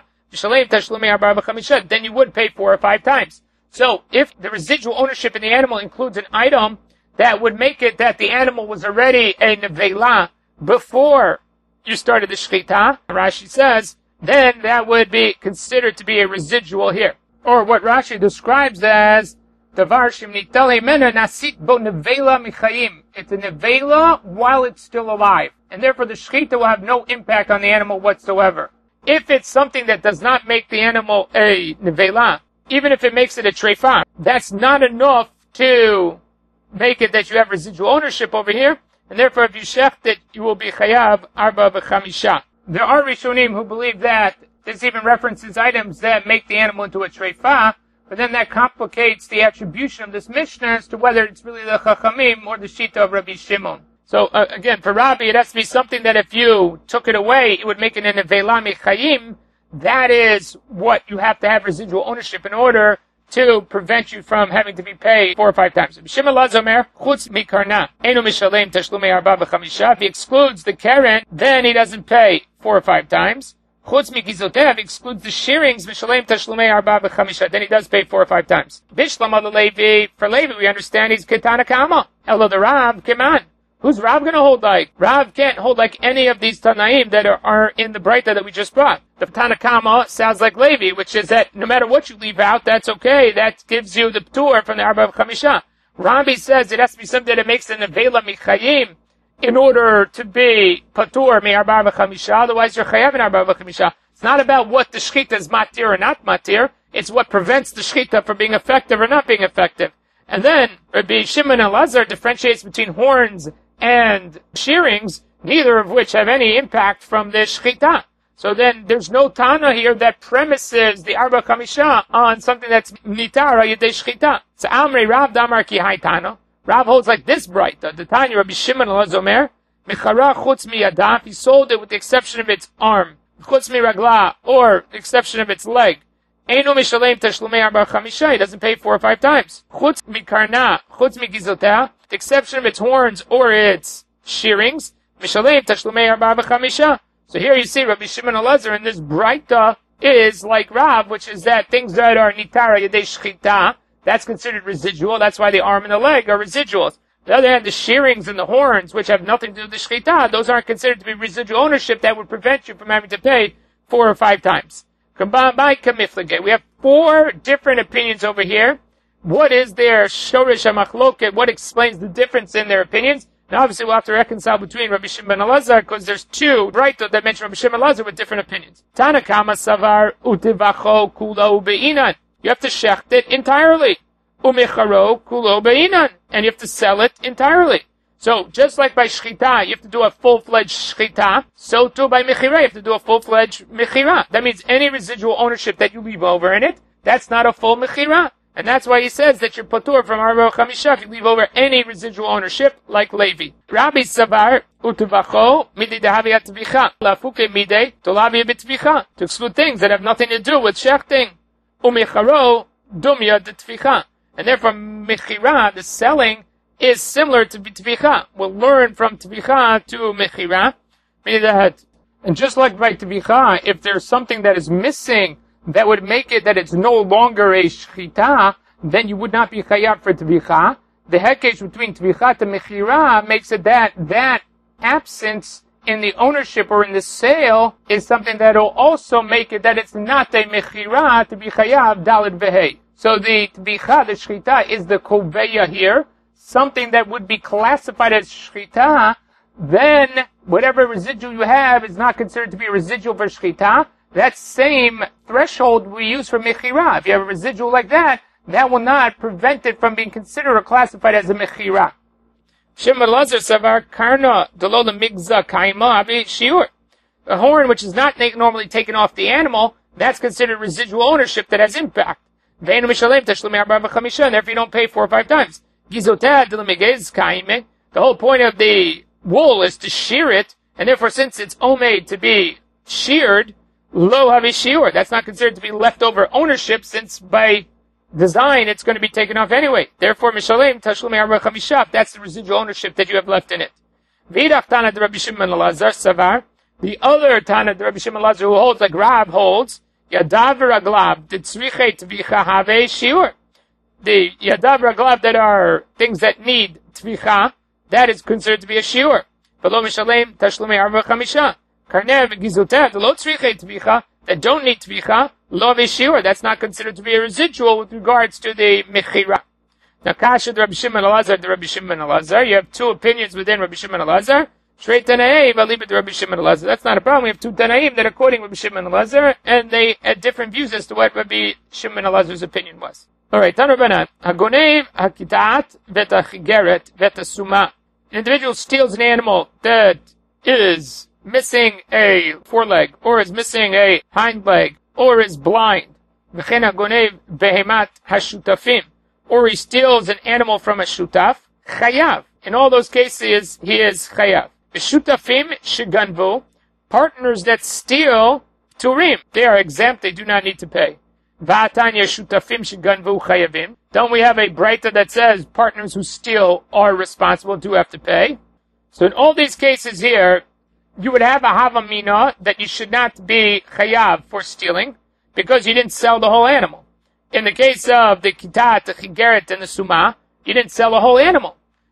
S1: shchita, then you would pay four or five times. So, if the residual ownership in the animal includes an item that would make it that the animal was already a nevela before you started the shchita, Rashi says, then that would be considered to be a residual here. Or what Rashi describes as Davar shemnitale mena nasit bo nevela michayim. It's a nevela while it's still alive. And therefore the shchita will have no impact on the animal whatsoever. If it's something that does not make the animal a nevela, even if it makes it a treifa, that's not enough to make it that you have residual ownership over here. And therefore if you shecht it, you will be chayav arba v'chamisha. There are Rishonim who believe that this even references items that make the animal into a treifa, but then that complicates the attribution of this Mishnah as to whether it's really the Chachamim or the Shita of Rabbi Shimon. So uh, again, for Rabbi, it has to be something that if you took it away, it would make it an nevela michayim. That is what you have to have residual ownership in order to prevent you from having to be paid four or five times. Shimon Lazomer, chutz mikarna, enu mishalem tashlumei arba v'chamisha. If he excludes the keren, then he doesn't pay four or five times. Chutz migizotev excludes the shearings, mishalem tashlumei arba v'chamisha. Then he does pay four or five times. Bishlam al Levi, for Levi we understand he's ketana kama. Elo the Rav, keman. Who's Rav going to hold like? Rav can't hold like any of these Tanaim that are, are in the Breita that we just brought. The Tanakama sounds like Levi, which is that no matter what you leave out, that's okay. That gives you the Ptur from the Arba Chamisha. Rabbi says it has to be something that makes an Avela Michayim in order to be Patur Mi Arba Chamisha. Otherwise, you're Chayav in Arba Chamisha. It's not about what the Shechita is Matir or not Matir. It's what prevents the Shechita from being effective or not being effective. And then Rabbi Shimon Elazar differentiates between horns and shearings, neither of which have any impact from the shechita. So then there's no Tana here that premises the Arba Chamisha on something that's nitara yedei shechita. So Amri Rav Damar ki hai Tana. Rav holds like this Breita. The Tanya Rabbi Shimon Elazar, Mechara chutz mi yadav, he sold it with the exception of its arm. Chutz mi ragla, or the exception of its leg. Eino mishalem tashlumei Arba Chamisha, he doesn't pay four or five times. Chutz mi karna, chutz mi gizotea, the exception of its horns or its shearings, mishalem tashlumei arba v'chamisha. So here you see Rabbi Shimon Elazar in this Breita is like Rav, which is that things that are nitara yedei shchita, that's considered residual. That's why the arm and the leg are residuals. On the other hand, the shearings and the horns, which have nothing to do with the shchita, those aren't considered to be residual ownership that would prevent you from having to pay four or five times. Combined by kamiflage, we have four different opinions over here. What is their shorish hamachloket? What explains the difference in their opinions? Now, obviously, we'll have to reconcile between Rabbi Shimon and Elazar because there's two Breita that mention Rabbi Shimon and Elazar with different opinions. Tanakama savar utivacho kulo beinan. You have to shecht it entirely. Umecharo kulo beinan, and you have to sell it entirely. So, just like by shchita, you have to do a full-fledged shchita, so too by mechira, you have to do a full-fledged mechira. That means any residual ownership that you leave over in it, that's not a full mechira. And that's why he says that you're patur from Arba Chamisha if you leave over any residual ownership, like Levi. Rabbi Savar, utuvacho, midi dehavi atvicha, lafuke mide, tolavi bitvicha, to exclude things that have nothing to do with shechting. Umicharo, dumya detvicha. And therefore, mechira, the selling, is similar to tvicha. We'll learn from tvicha to mechira. And just like by tvicha, if there's something that is missing that would make it that it's no longer a shchita, then you would not be chayav for tvicha. The hekesh between tvicha and mechira makes it that that absence in the ownership or in the sale is something that will also make it that it's not a mechira to be chayav dalid vehei. So the tvicha, the shchita, is the koveya here, something that would be classified as shchita. Then whatever residual you have is not considered to be a residual for shchita. That same threshold we use for mechira. If you have a residual like that, that will not prevent it from being considered or classified as a mechira. Shimon Elazar savar karna delo lemigza kaima avi shiur. A horn which is not normally taken off the animal, that's considered residual ownership that has impact. Ve'enu mishalem tashlumei arba v'chamisha, and therefore you don't pay four or five times. Gizoteh delo migez kaime. The whole point of the wool is to shear it, and therefore since it's omade to be sheared, lo havishiur, that's not considered to be leftover ownership, since by design it's going to be taken off anyway. Therefore, mishalem tashlumei arba chamisha, that's the residual ownership that you have left in it. V'idach tana de Rabbi Shimon Elazar savar, the other tana de Rabbi Shimon Elazar who holds like Rab holds, yadav v'raglav detzriche tvicha have shiur. The yadav v'raglav that are things that need tvicha, that is considered to be a shiur. V'lo mishalem tashlumei arba chamisha. Karnev gizoteh lo tzriche tvicha, that don't need tvicha, lo v'shiur, that's not considered to be a residual with regards to the mechira. Now, kasha Rabbi Shimon Elazar, the Rabbi Shimon Elazar, you have two opinions within Rabbi Shimon Elazar. Straight Tanaim, I'll leave it to Rabbi Shimon Elazar. That's not a problem. We have two Tanaim that are quoting Rabbi Shimon Elazar, and they had different views as to what Rabbi Shimon Elazar's opinion was. Alright, Tan Rabbanan, hagonev hakitat veta chigeret veta suma. An individual steals an animal that is missing a foreleg, or is missing a hind leg, or is blind. V'chen hagonev behemat hashutafim. Or he steals an animal from a shutaf, chayav. In all those cases, he is chayav. Shutafim sheganvu, partners that steal turim, they are exempt, they do not need to pay. Va'atanya shutafim sheganvu chayavim. Don't we have a breita that says partners who steal are responsible, do have to pay? So in all these cases here, you would have a havamina that you should not be chayav for stealing, because you didn't sell the whole animal. In the case of the kitat, the chigeret, and the suma, you didn't sell the whole animal.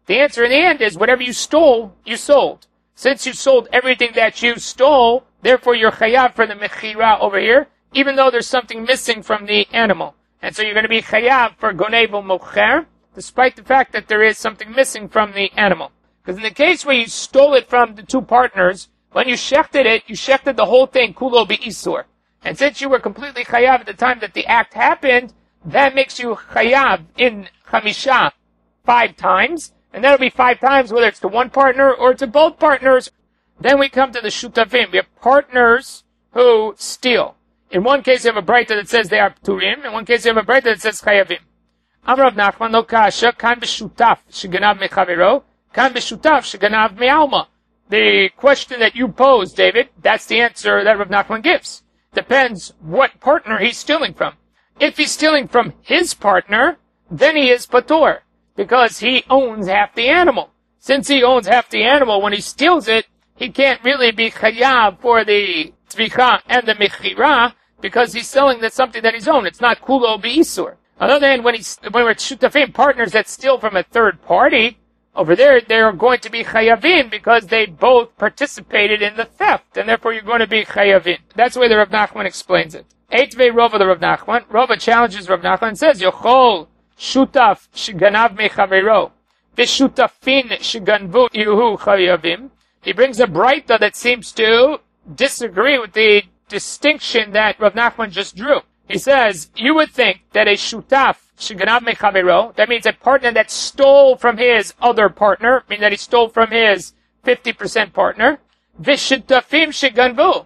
S1: The answer in the end is whatever you stole, you sold. Since you sold everythcher that you stole, therefore you're chayav for the mechira over here, even though there's something missing from the animal. And so you're going to be chayav for gonev u'mocher, despite the fact that there is something missing from the animal. Because in the case where you stole it from the two partners, when you shechted it, you shechted the whole thing, kulo be'isur. And since you were completely chayav at the time that the act happened, that makes you chayav in chamisha five times, and that'll be five times whether it's to one partner or to both partners. Then we come to the shutafim. We have partners who steal. In one case you have a braita that says they are pturim, in one case you have a braita that says chayavim. Amar Rav Nachman lo kasha, kan b'shutaf sheganav mechavero, kan b'shutaf sheganav me'alma. The question that you posed, David, that's the answer that Rav Nachman gives. Depends what partner he's stealing from. If he's stealing from his partner, then he is patur, because he owns half the animal. Since he owns half the animal, when he steals it, he can't really be chayav for the tzvicha and the mechira, because he's selling that something that he's owned. It's not kulo be'isur. On the other hand, when, he's, when we're shutafim partners that steal from a third party, over there, they're going to be chayavim because they both participated in the theft, and therefore you're going to be chayavim. That's the way the Rav Nachman explains it. Eitvei Rova the Rav Nachman. Rova challenges Rav Nachman and says, Yochol shutaf sheganav mechavero, v'shutafin sheganvu yuhu chayavim. He brings a braita that seems to disagree with the distinction that Rav Nachman just drew. He says, you would think that a shutaf sheganav mechavero, that means a partner that stole from his other partner, meaning that he stole from his fifty percent partner, v'shutafim sheganvu,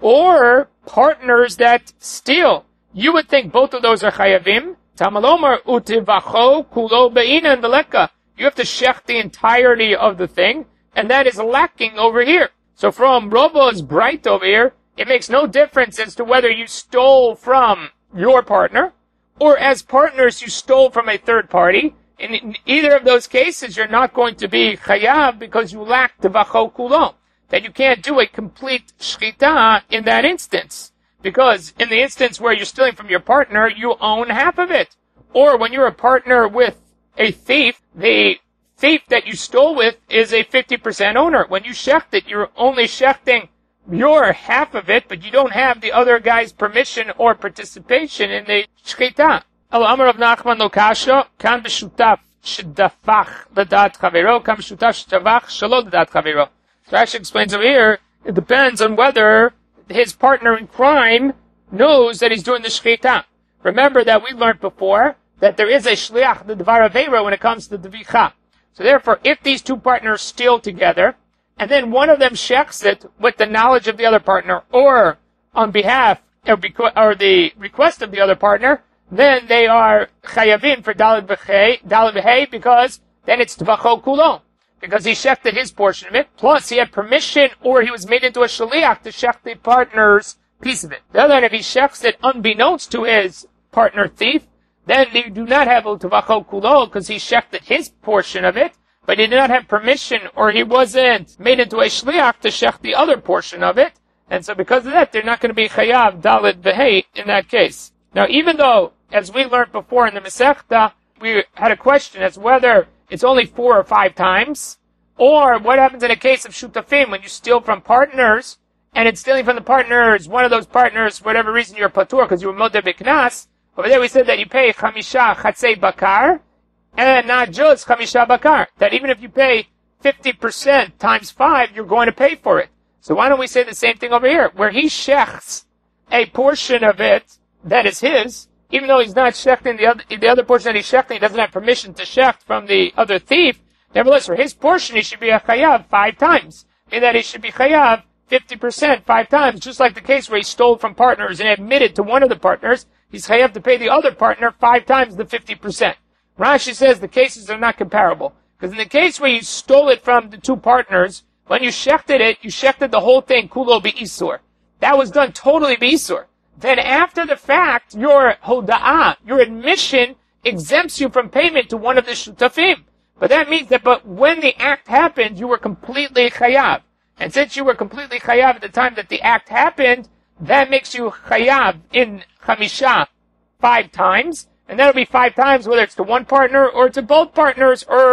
S1: or partners that steal. You would think both of those are chayavim. Tamalomar utivacho kulo be'inan v'leka. You have to shech the entirety of the thing, and that is lacking over here. So from Robo's bright over here, it makes no difference as to whether you stole from your partner, or as partners you stole from a third party. In either of those cases, you're not going to be chayav because you lack tevacho kulo. That you can't do a complete shchita in that instance. Because in the instance where you're stealing from your partner, you own half of it. Or when you're a partner with a thief, the thief that you stole with is a fifty percent owner. When you shecht it, you're only shechting your half of it, but you don't have the other guy's permission or participation in the shchita. Al Amar of Nachman lo kasha, kan b'shutaf shedafach l'dat chavero, kan b'shutaf shedavach shelo l'dat chavero. So Rashi explains over here, it depends on whether his partner in crime knows that he's doing the shchita. Remember that we learned before that there is a shliach, the dvar aveira, when it comes to the dvicha. So therefore, if these two partners steal together, and then one of them shechs it with the knowledge of the other partner, or on behalf or, beco- or the request of the other partner, then they are chayavim for daled v'hei, because then it's tvacho kulo. Because he shechted his portion of it, plus he had permission, or he was made into a shaliach to shech the partner's piece of it. The other hand, if he shechs it unbeknownst to his partner thief, then you do not have tvacho kulo, because he shechted his portion of it, but he did not have permission, or he wasn't made into a shliach to shech the other portion of it, and so because of that, they're not going to be chayav daled v'hei in that case. Now, even though, as we learned before in the Masechta, we had a question as whether it's only four or five times, or what happens in a case of shutafim when you steal from partners, and in stealing from the partners, one of those partners, for whatever reason, you're patur because you were modeh b'knas. Over there we said that you pay chamisha chatzei bakar, and not just chamisha bakar. That even if you pay fifty percent times five, you're going to pay for it. So why don't we say the same thing over here, where he shechs a portion of it that is his, even though he's not shechting the other, the other portion that he's shechting, he doesn't have permission to shecht from the other thief. Nevertheless, for his portion, he should be a chayav five times. In that he should be chayav fifty percent five times, just like the case where he stole from partners and admitted to one of the partners, he's chayav to pay the other partner five times the fifty percent. Rashi says the cases are not comparable. Because in the case where you stole it from the two partners, when you shechted it, you shechted the whole thing, kulo be'isur. That was done totally be'isur. Then after the fact, your hoda'ah, your admission, exempts you from payment to one of the shutafim. But that means that but when the act happened, you were completely chayav. And since you were completely chayav at the time that the act happened, that makes you chayav in chamisha five times. And that'll be five times whether it's to one partner or to both partners or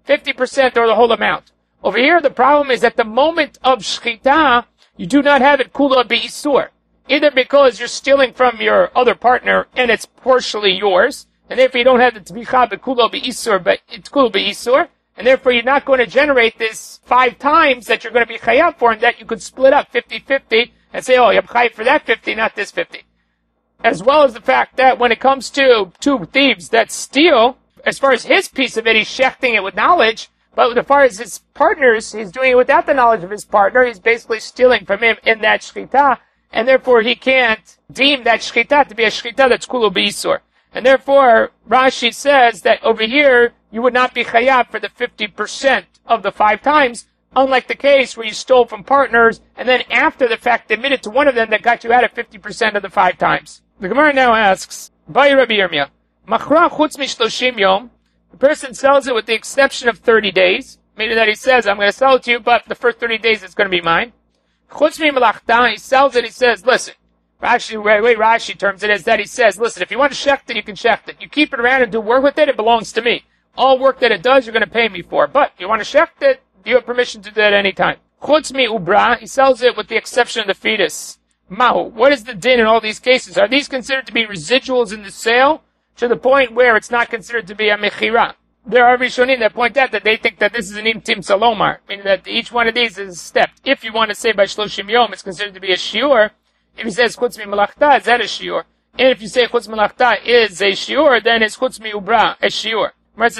S1: fifty percent or the whole amount. Over here, the problem is at the moment of shchita, you do not have it kula be'isur. Either because you're stealing from your other partner and it's partially yours, and therefore you don't have the tbicha be'kula be'isur, but it's kula be'isur, and therefore you're not going to generate this five times that you're going to be chayav for, and that you could split up fifty-fifty and say, oh, you're chayav for that fifty, not this fifty. As well as the fact that when it comes to two thieves that steal, as far as his piece of it, he's shechting it with knowledge, but as far as his partners, he's doing it without the knowledge of his partner. He's basically stealing from him in that shchita, and therefore he can't deem that shchita to be a shchita that's kulu b'isur. And therefore, Rashi says that over here, you would not be chayav for the fifty percent of the five times, unlike the case where you stole from partners, and then after the fact admitted to one of them that got you out of fifty percent of the five times. The Gemara now asks, Bai Rabbi Yirmiyah, Machra chutz mishloshim yom, the person sells it with the exception of thirty days, meaning that he says, I'm going to sell it to you, but the first thirty days it's going to be mine. Chutz mi melachta, he sells it, he says, listen, actually, the way Rashi terms it is that he says, listen, if you want to shecht it, you can shecht it. You keep it around and do work with it, it belongs to me. All work that it does, you're going to pay me for. But if you want to shecht it, you have permission to do that any time. Chutz mi ubra, he sells it with the exception of the fetus. Mahu, what is the din in all these cases? Are these considered to be residuals in the sale? To the point where it's not considered to be a mechira. There are Rishonim that point out that they think that this is an imtim salomar, meaning that each one of these is stepped. If you want to say by shloshim yom, it's considered to be a shiur. If he says chutz mi melachta, is that a shiur? And if you say chutz melachta is a shiur, then it's chutz mi ubra, a shiur.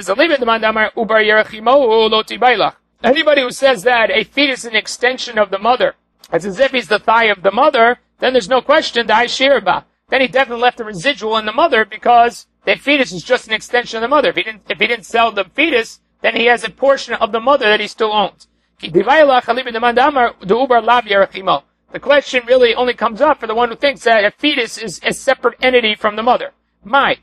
S1: Anybody who says that a fetus is an extension of the mother, it's as if he's the thigh of the mother, then there's no question that I shirba. Then he definitely left a residual in the mother because the fetus is just an extension of the mother. If he didn't, if he didn't sell the fetus, then he has a portion of the mother that he still owns. The question really only comes up for the one who thinks that a fetus is a separate entity from the mother. My,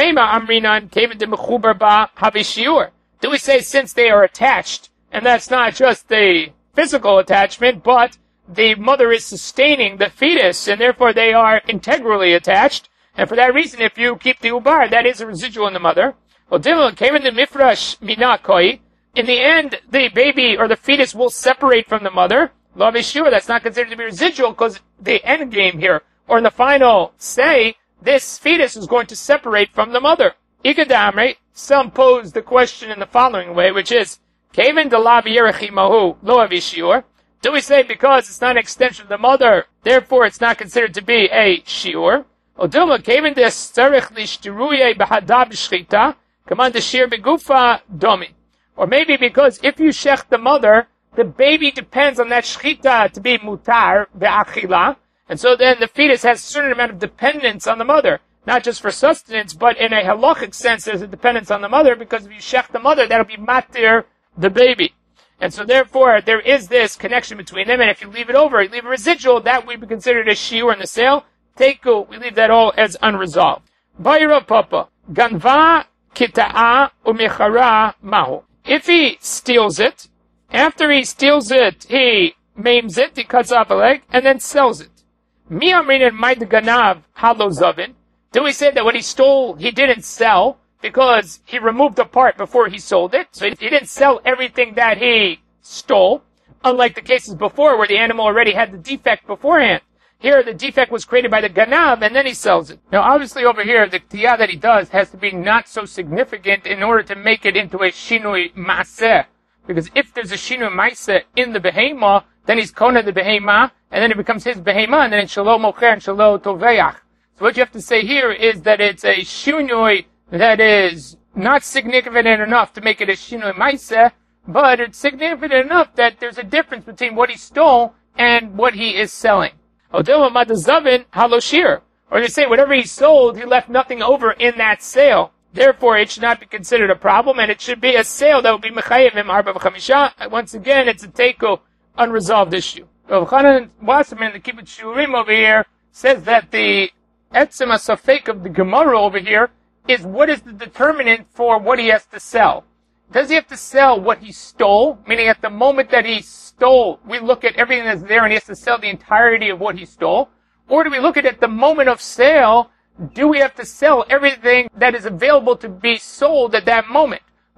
S1: do we say since they are attached, and that's not just the physical attachment, but the mother is sustaining the fetus, and therefore they are integrally attached. And for that reason, if you keep the ubar, that is a residual in the mother. In the end, the baby or the fetus will separate from the mother. Lo v'shur, that's not considered to be residual because the end game here, or in the final say, this fetus is going to separate from the mother. Ikadamre, some pose the question in the following way, which is, Kevin de la v'yerechimahu lo v'shur. Do we say because it's not an extension of the mother, therefore it's not considered to be a shiur? Odilma kevin de tzarich lishtiruye b'hadav shchita, kaman de shir begufa domi. Or maybe because if you shech the mother, the baby depends on that shchita to be mutar ve'achila, and so then the fetus has a certain amount of dependence on the mother, not just for sustenance, but in a halachic sense there's a dependence on the mother, because if you shech the mother, that'll be matir the baby. And so therefore, there is this connection between them, and if you leave it over, you leave a residual, that would be considered a shiur in the sale. Teiku, we leave that all as unresolved. Bayra papa, ganva kita'a umechara mahu. If he steals it, after he steals it, he maims it, he cuts off a leg, and then sells it. Mi amrin maid ganav halo zavin. Do we say that what he stole, he didn't sell, because he removed a part before he sold it? So he didn't sell everything that he stole, unlike the cases before where the animal already had the defect beforehand. Here, the defect was created by the ganav, and then he sells it. Now, obviously over here, the tiyah that he does has to be not so significant in order to make it into a shinui ma'aseh. Because if there's a shinui ma'aseh in the behemah, then he's kona the behemah, and then it becomes his behemah, and then it's shelo mocher and shelo toveach. So what you have to say here is that it's a shinui that is not significant enough to make it a shinui ma'aseh, but it's significant enough that there's a difference between what he stole and what he is selling. Or you say whatever he sold, he left nothing over in that sale. Therefore, it should not be considered a problem, and it should be a sale that would be mechayev him arba v'chamisha. Once again, it's a teiko, unresolved issue. Rav Chanan Wasserman, the Kibbutz Shurim over here, says that the etzem asafek of the Gemara over here is what is the determinant for what he has to sell. Does he have to sell what he stole? Meaning at the moment that he stole, we look at everything that's there and he has to sell the entirety of what he stole? Or do we look at at the moment of sale, do we have to sell everything that is available to be sold at that moment?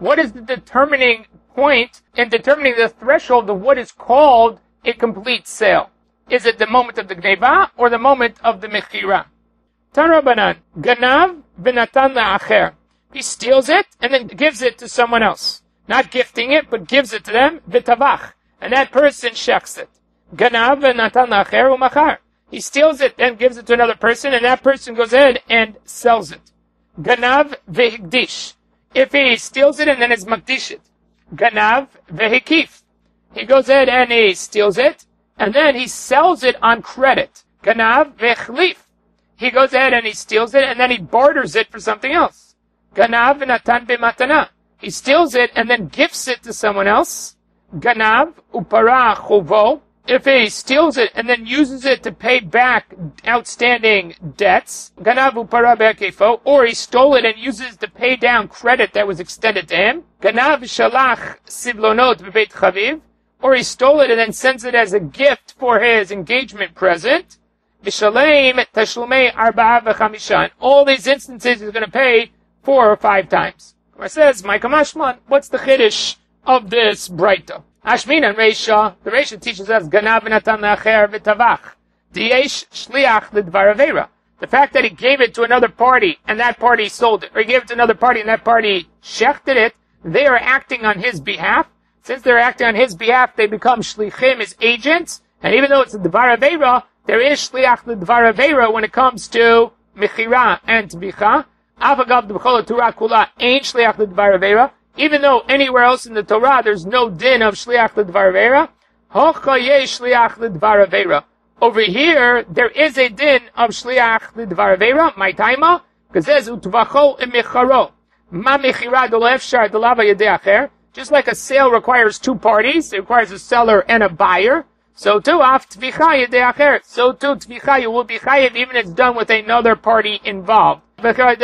S1: What is the determining point in determining the threshold of what is called a complete sale? Is it the moment of the gneva or the moment of the mechira? Tarabanan, ganav v'natan la'acher. He steals it and then gives it to someone else. Not gifting it, but gives it to them, v'tavach. And that person shechs it. Ganav v'natan la'acher u'machar. He steals it and gives it to another person, and that person goes ahead and sells it. Ganav v'higdish. If he steals it and then is makdish it. Ganav v'hikif. He goes ahead and he steals it, and then he sells it on credit. Ganav v'chlif. He goes ahead and he steals it, and then he barters it for something else. Ganav v'natan b'matana. He steals it and then gifts it to someone else. Ganav upara chovo. If he steals it and then uses it to pay back outstanding debts, Ganav upara be'akefo, or he stole it and uses it to pay down credit that was extended to him. Ganav shalach sivlonot b'beit chaviv, or he stole it and then sends it as a gift for his engagement present. V'shalem tashlumei arba'a v'chamisha. In all these instances, he's going to pay four or five times. It says, my kamashman, what's the chiddush of this braita? Ashmin and Reisha, the Reisha teaches us, Ganav v'natan la'acher v'tavach. Diyesh shliach l'dvar aveira. The fact that he gave it to another party, and that party sold it, or he gave it to another party, and that party shechted it, they are acting on his behalf. Since they're acting on his behalf, they become shlichim, his agents, and even though it's a dvar aveira, there is shliach l'dvar aveira when it comes to mechira and tbicha. Avagav d'b'chol ha'Torah kula ain't shliach l'dvar aveira. Even though anywhere else in the Torah there's no din of shliach l'dvar aveira, hocha yesh shliach l'dvar aveira. Over here there is a din of shliach l'dvar aveira. My taima, kazez utvacho emicharo. Ma mechira do efshar de lava yedei acher. Just like a sale requires two parties, it requires a seller and a buyer. So too, af tvicha yedei acher. So too, tvicha you will be chayev even if it's done with another party involved. Even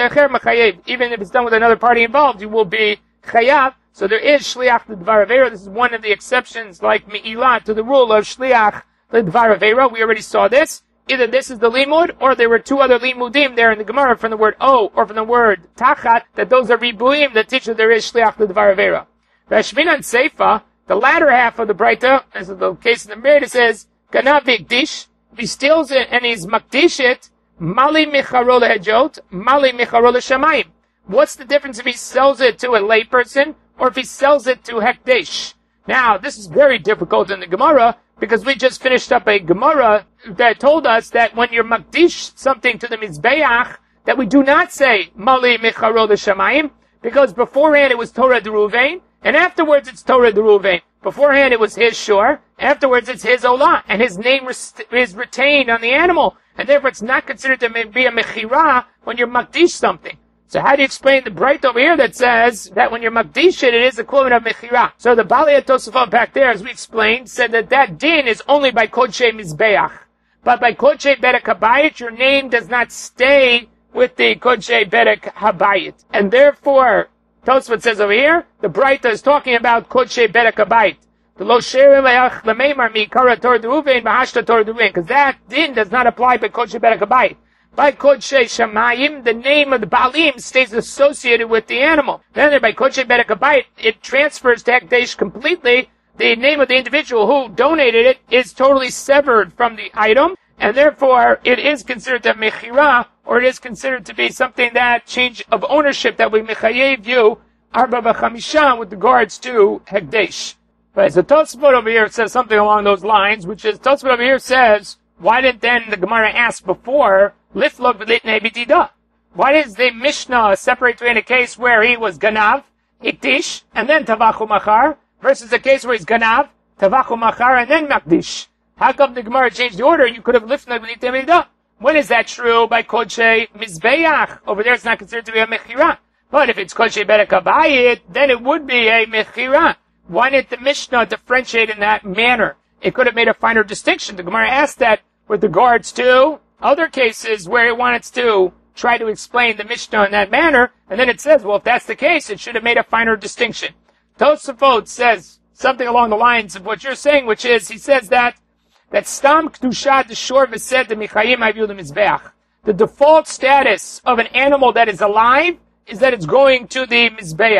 S1: if it's done with another party involved, you will be chayav. So there is shliach l'dvar aveira. This is one of the exceptions, like me'ilah, to the rule of shliach l'dvar aveira. We already saw this. Either this is the limud, or there were two other limudim there in the Gemara from the word o, or from the word tachat, that those are ribuim that teach that there is shliach l'dvar aveira. Rashmin and Seifa, the latter half of the Braita, as in the case of the Meir, it says, Ganav v'ikdish, if he steals it and he's makdish it, mali micharo lehejot, mali micharo leshamayim. What's the difference if he sells it to a layperson or if he sells it to hekdesh? Now, this is very difficult in the Gemara because we just finished up a Gemara that told us that when you're makdish something to the Mizbeach, that we do not say mali micharo leshamayim, because beforehand it was Torah d'Ruvain, and afterwards it's Torah d'Ruvain. Beforehand it was his shore, afterwards it's his olah, and his name is retained on the animal, and therefore it's not considered to be a mechira when you're makdish something. So how do you explain the bright over here that says that when you're makdish it, it is equivalent of mechira? So the Balei Tosafot back there, as we explained, said that that din is only by Kodshei Mizbeach. But by Kodshei Bedek Habayit, your name does not stay with the Kodshei Bedek Habayit. And therefore, Tosafot says over here, the Braita is talking about Kodshei Bedek Habayit. The Lo Sherim Le'ach Le'meimar Mi'ikara Torah D'Ruvain B'hashta Torah D'Ruvain, because that din does not apply by Kodshei Bedek Habayit. By Kodshei Shamayim, the name of the Baalim stays associated with the animal. Then by Kodshei Bedek Habayit, it transfers to Hekdesh completely. The name of the individual who donated it is totally severed from the item, and therefore it is considered a mechira, or it is considered to be something that change of ownership that we mechayev you arba v'chamisha with regards to Hekdesh. Right, so Tosafot over here says something along those lines, which is, Tosafot over here says, why didn't then the Gemara ask before, Liflok v'litnei b'tida? Why does the Mishnah separate between a case where he was Ganav, Ikdish, and then Tavachu Machar, versus a case where he's Ganav, Tavachu Machar, and then Makdish? How come the Gemara changed the order? You could have Liflok v'litnei b'tida. When is that true? By Kodshei Mizbeach. Over there it's not considered to be a Mechira. But if it's Kodshei Bedek Habayit, then it would be a Mechira. Why didn't the Mishnah differentiate in that manner? It could have made a finer distinction. The Gemara asked that with regards to other cases where it wanted to try to explain the Mishnah in that manner, and then it says, well, if that's the case, it should have made a finer distinction. Tosafot says something along the lines of what you're saying, which is, he says that, that Stam K'dusha D'Shor V'Sed D'Michayim Aviu L'Mizbeach. The default status of an animal that is alive is that it's going to the Mizbeach.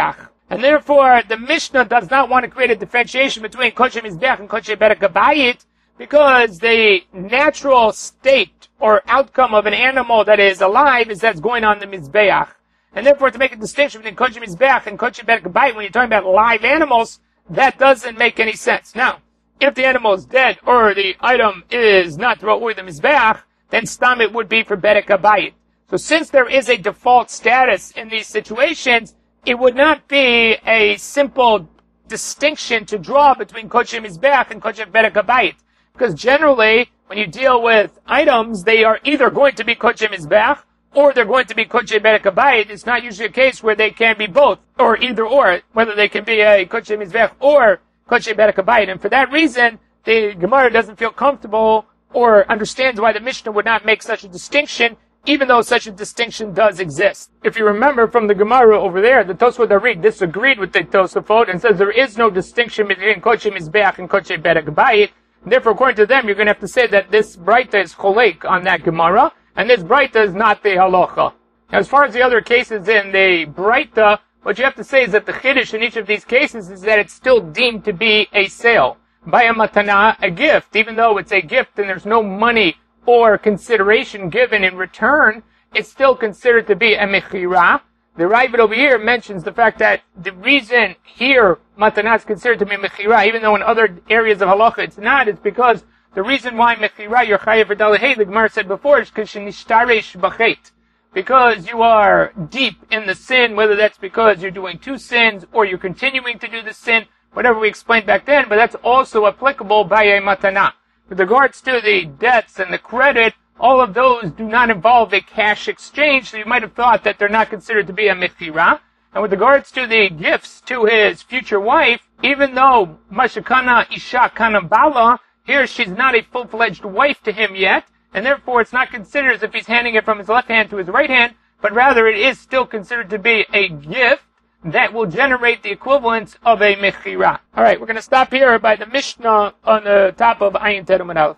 S1: And therefore, the Mishnah does not want to create a differentiation between Kodesh Mizbeach and Kodesh Berek Habayit, because the natural state or outcome of an animal that is alive is that's going on the Mizbeach. And therefore, to make a distinction between Kodesh Mizbeach and Kodesh Berek Habayit when you're talking about live animals, that doesn't make any sense. Now, if the animal is dead or the item is not Ra'ui the Mizbeach, then Stam it would be for Berek Habayit. So since there is a default status in these situations, it would not be a simple distinction to draw between Kodesh Mizbeach and Kodesh Berek Habayit. Because generally, when you deal with items, they are either going to be Kodesh Mizbeach or they're going to be Kodesh Berek Habayit. It's not usually a case where they can be both, or either or, whether they can be a Kodesh Mizbeach or Kodesh Berek Habayit. And for that reason, the Gemara doesn't feel comfortable or understands why the Mishnah would not make such a distinction, even though such a distinction does exist. If you remember from the Gemara over there, the Tosfot Arid disagreed with the Tosafot and says there is no distinction between Kodesh Mizbeach and Kodesh Berek Habayit. Therefore, according to them, you're going to have to say that this Braita is Cholek on that Gemara, and this Braita is not the Halacha. Now, as far as the other cases in the Braita, what you have to say is that the Chiddush in each of these cases is that it's still deemed to be a sale. By a matana, a gift, even though it's a gift and there's no money or consideration given in return, it's still considered to be a mechira. The Ravid over here mentions the fact that the reason here matana is considered to be mechira, even though in other areas of halacha it's not, is because the reason why mechira you're chayav for dalahei, the Gemara said before, is because shenishtaresh b'chet, because you are deep in the sin, whether that's because you're doing two sins or you're continuing to do the sin, whatever we explained back then, but that's also applicable by a matana. With regards to the debts and the credit, all of those do not involve a cash exchange, so you might have thought that they're not considered to be a mechira. And with regards to the gifts to his future wife, even though Mashakana Isha Kana Bala, here she's not a full-fledged wife to him yet, and therefore it's not considered as if he's handing it from his left hand to his right hand, but rather it is still considered to be a gift that will generate the equivalence of a mechira. Alright, we're going to stop here by the Mishnah on the top of Ayin Terumad Aleph.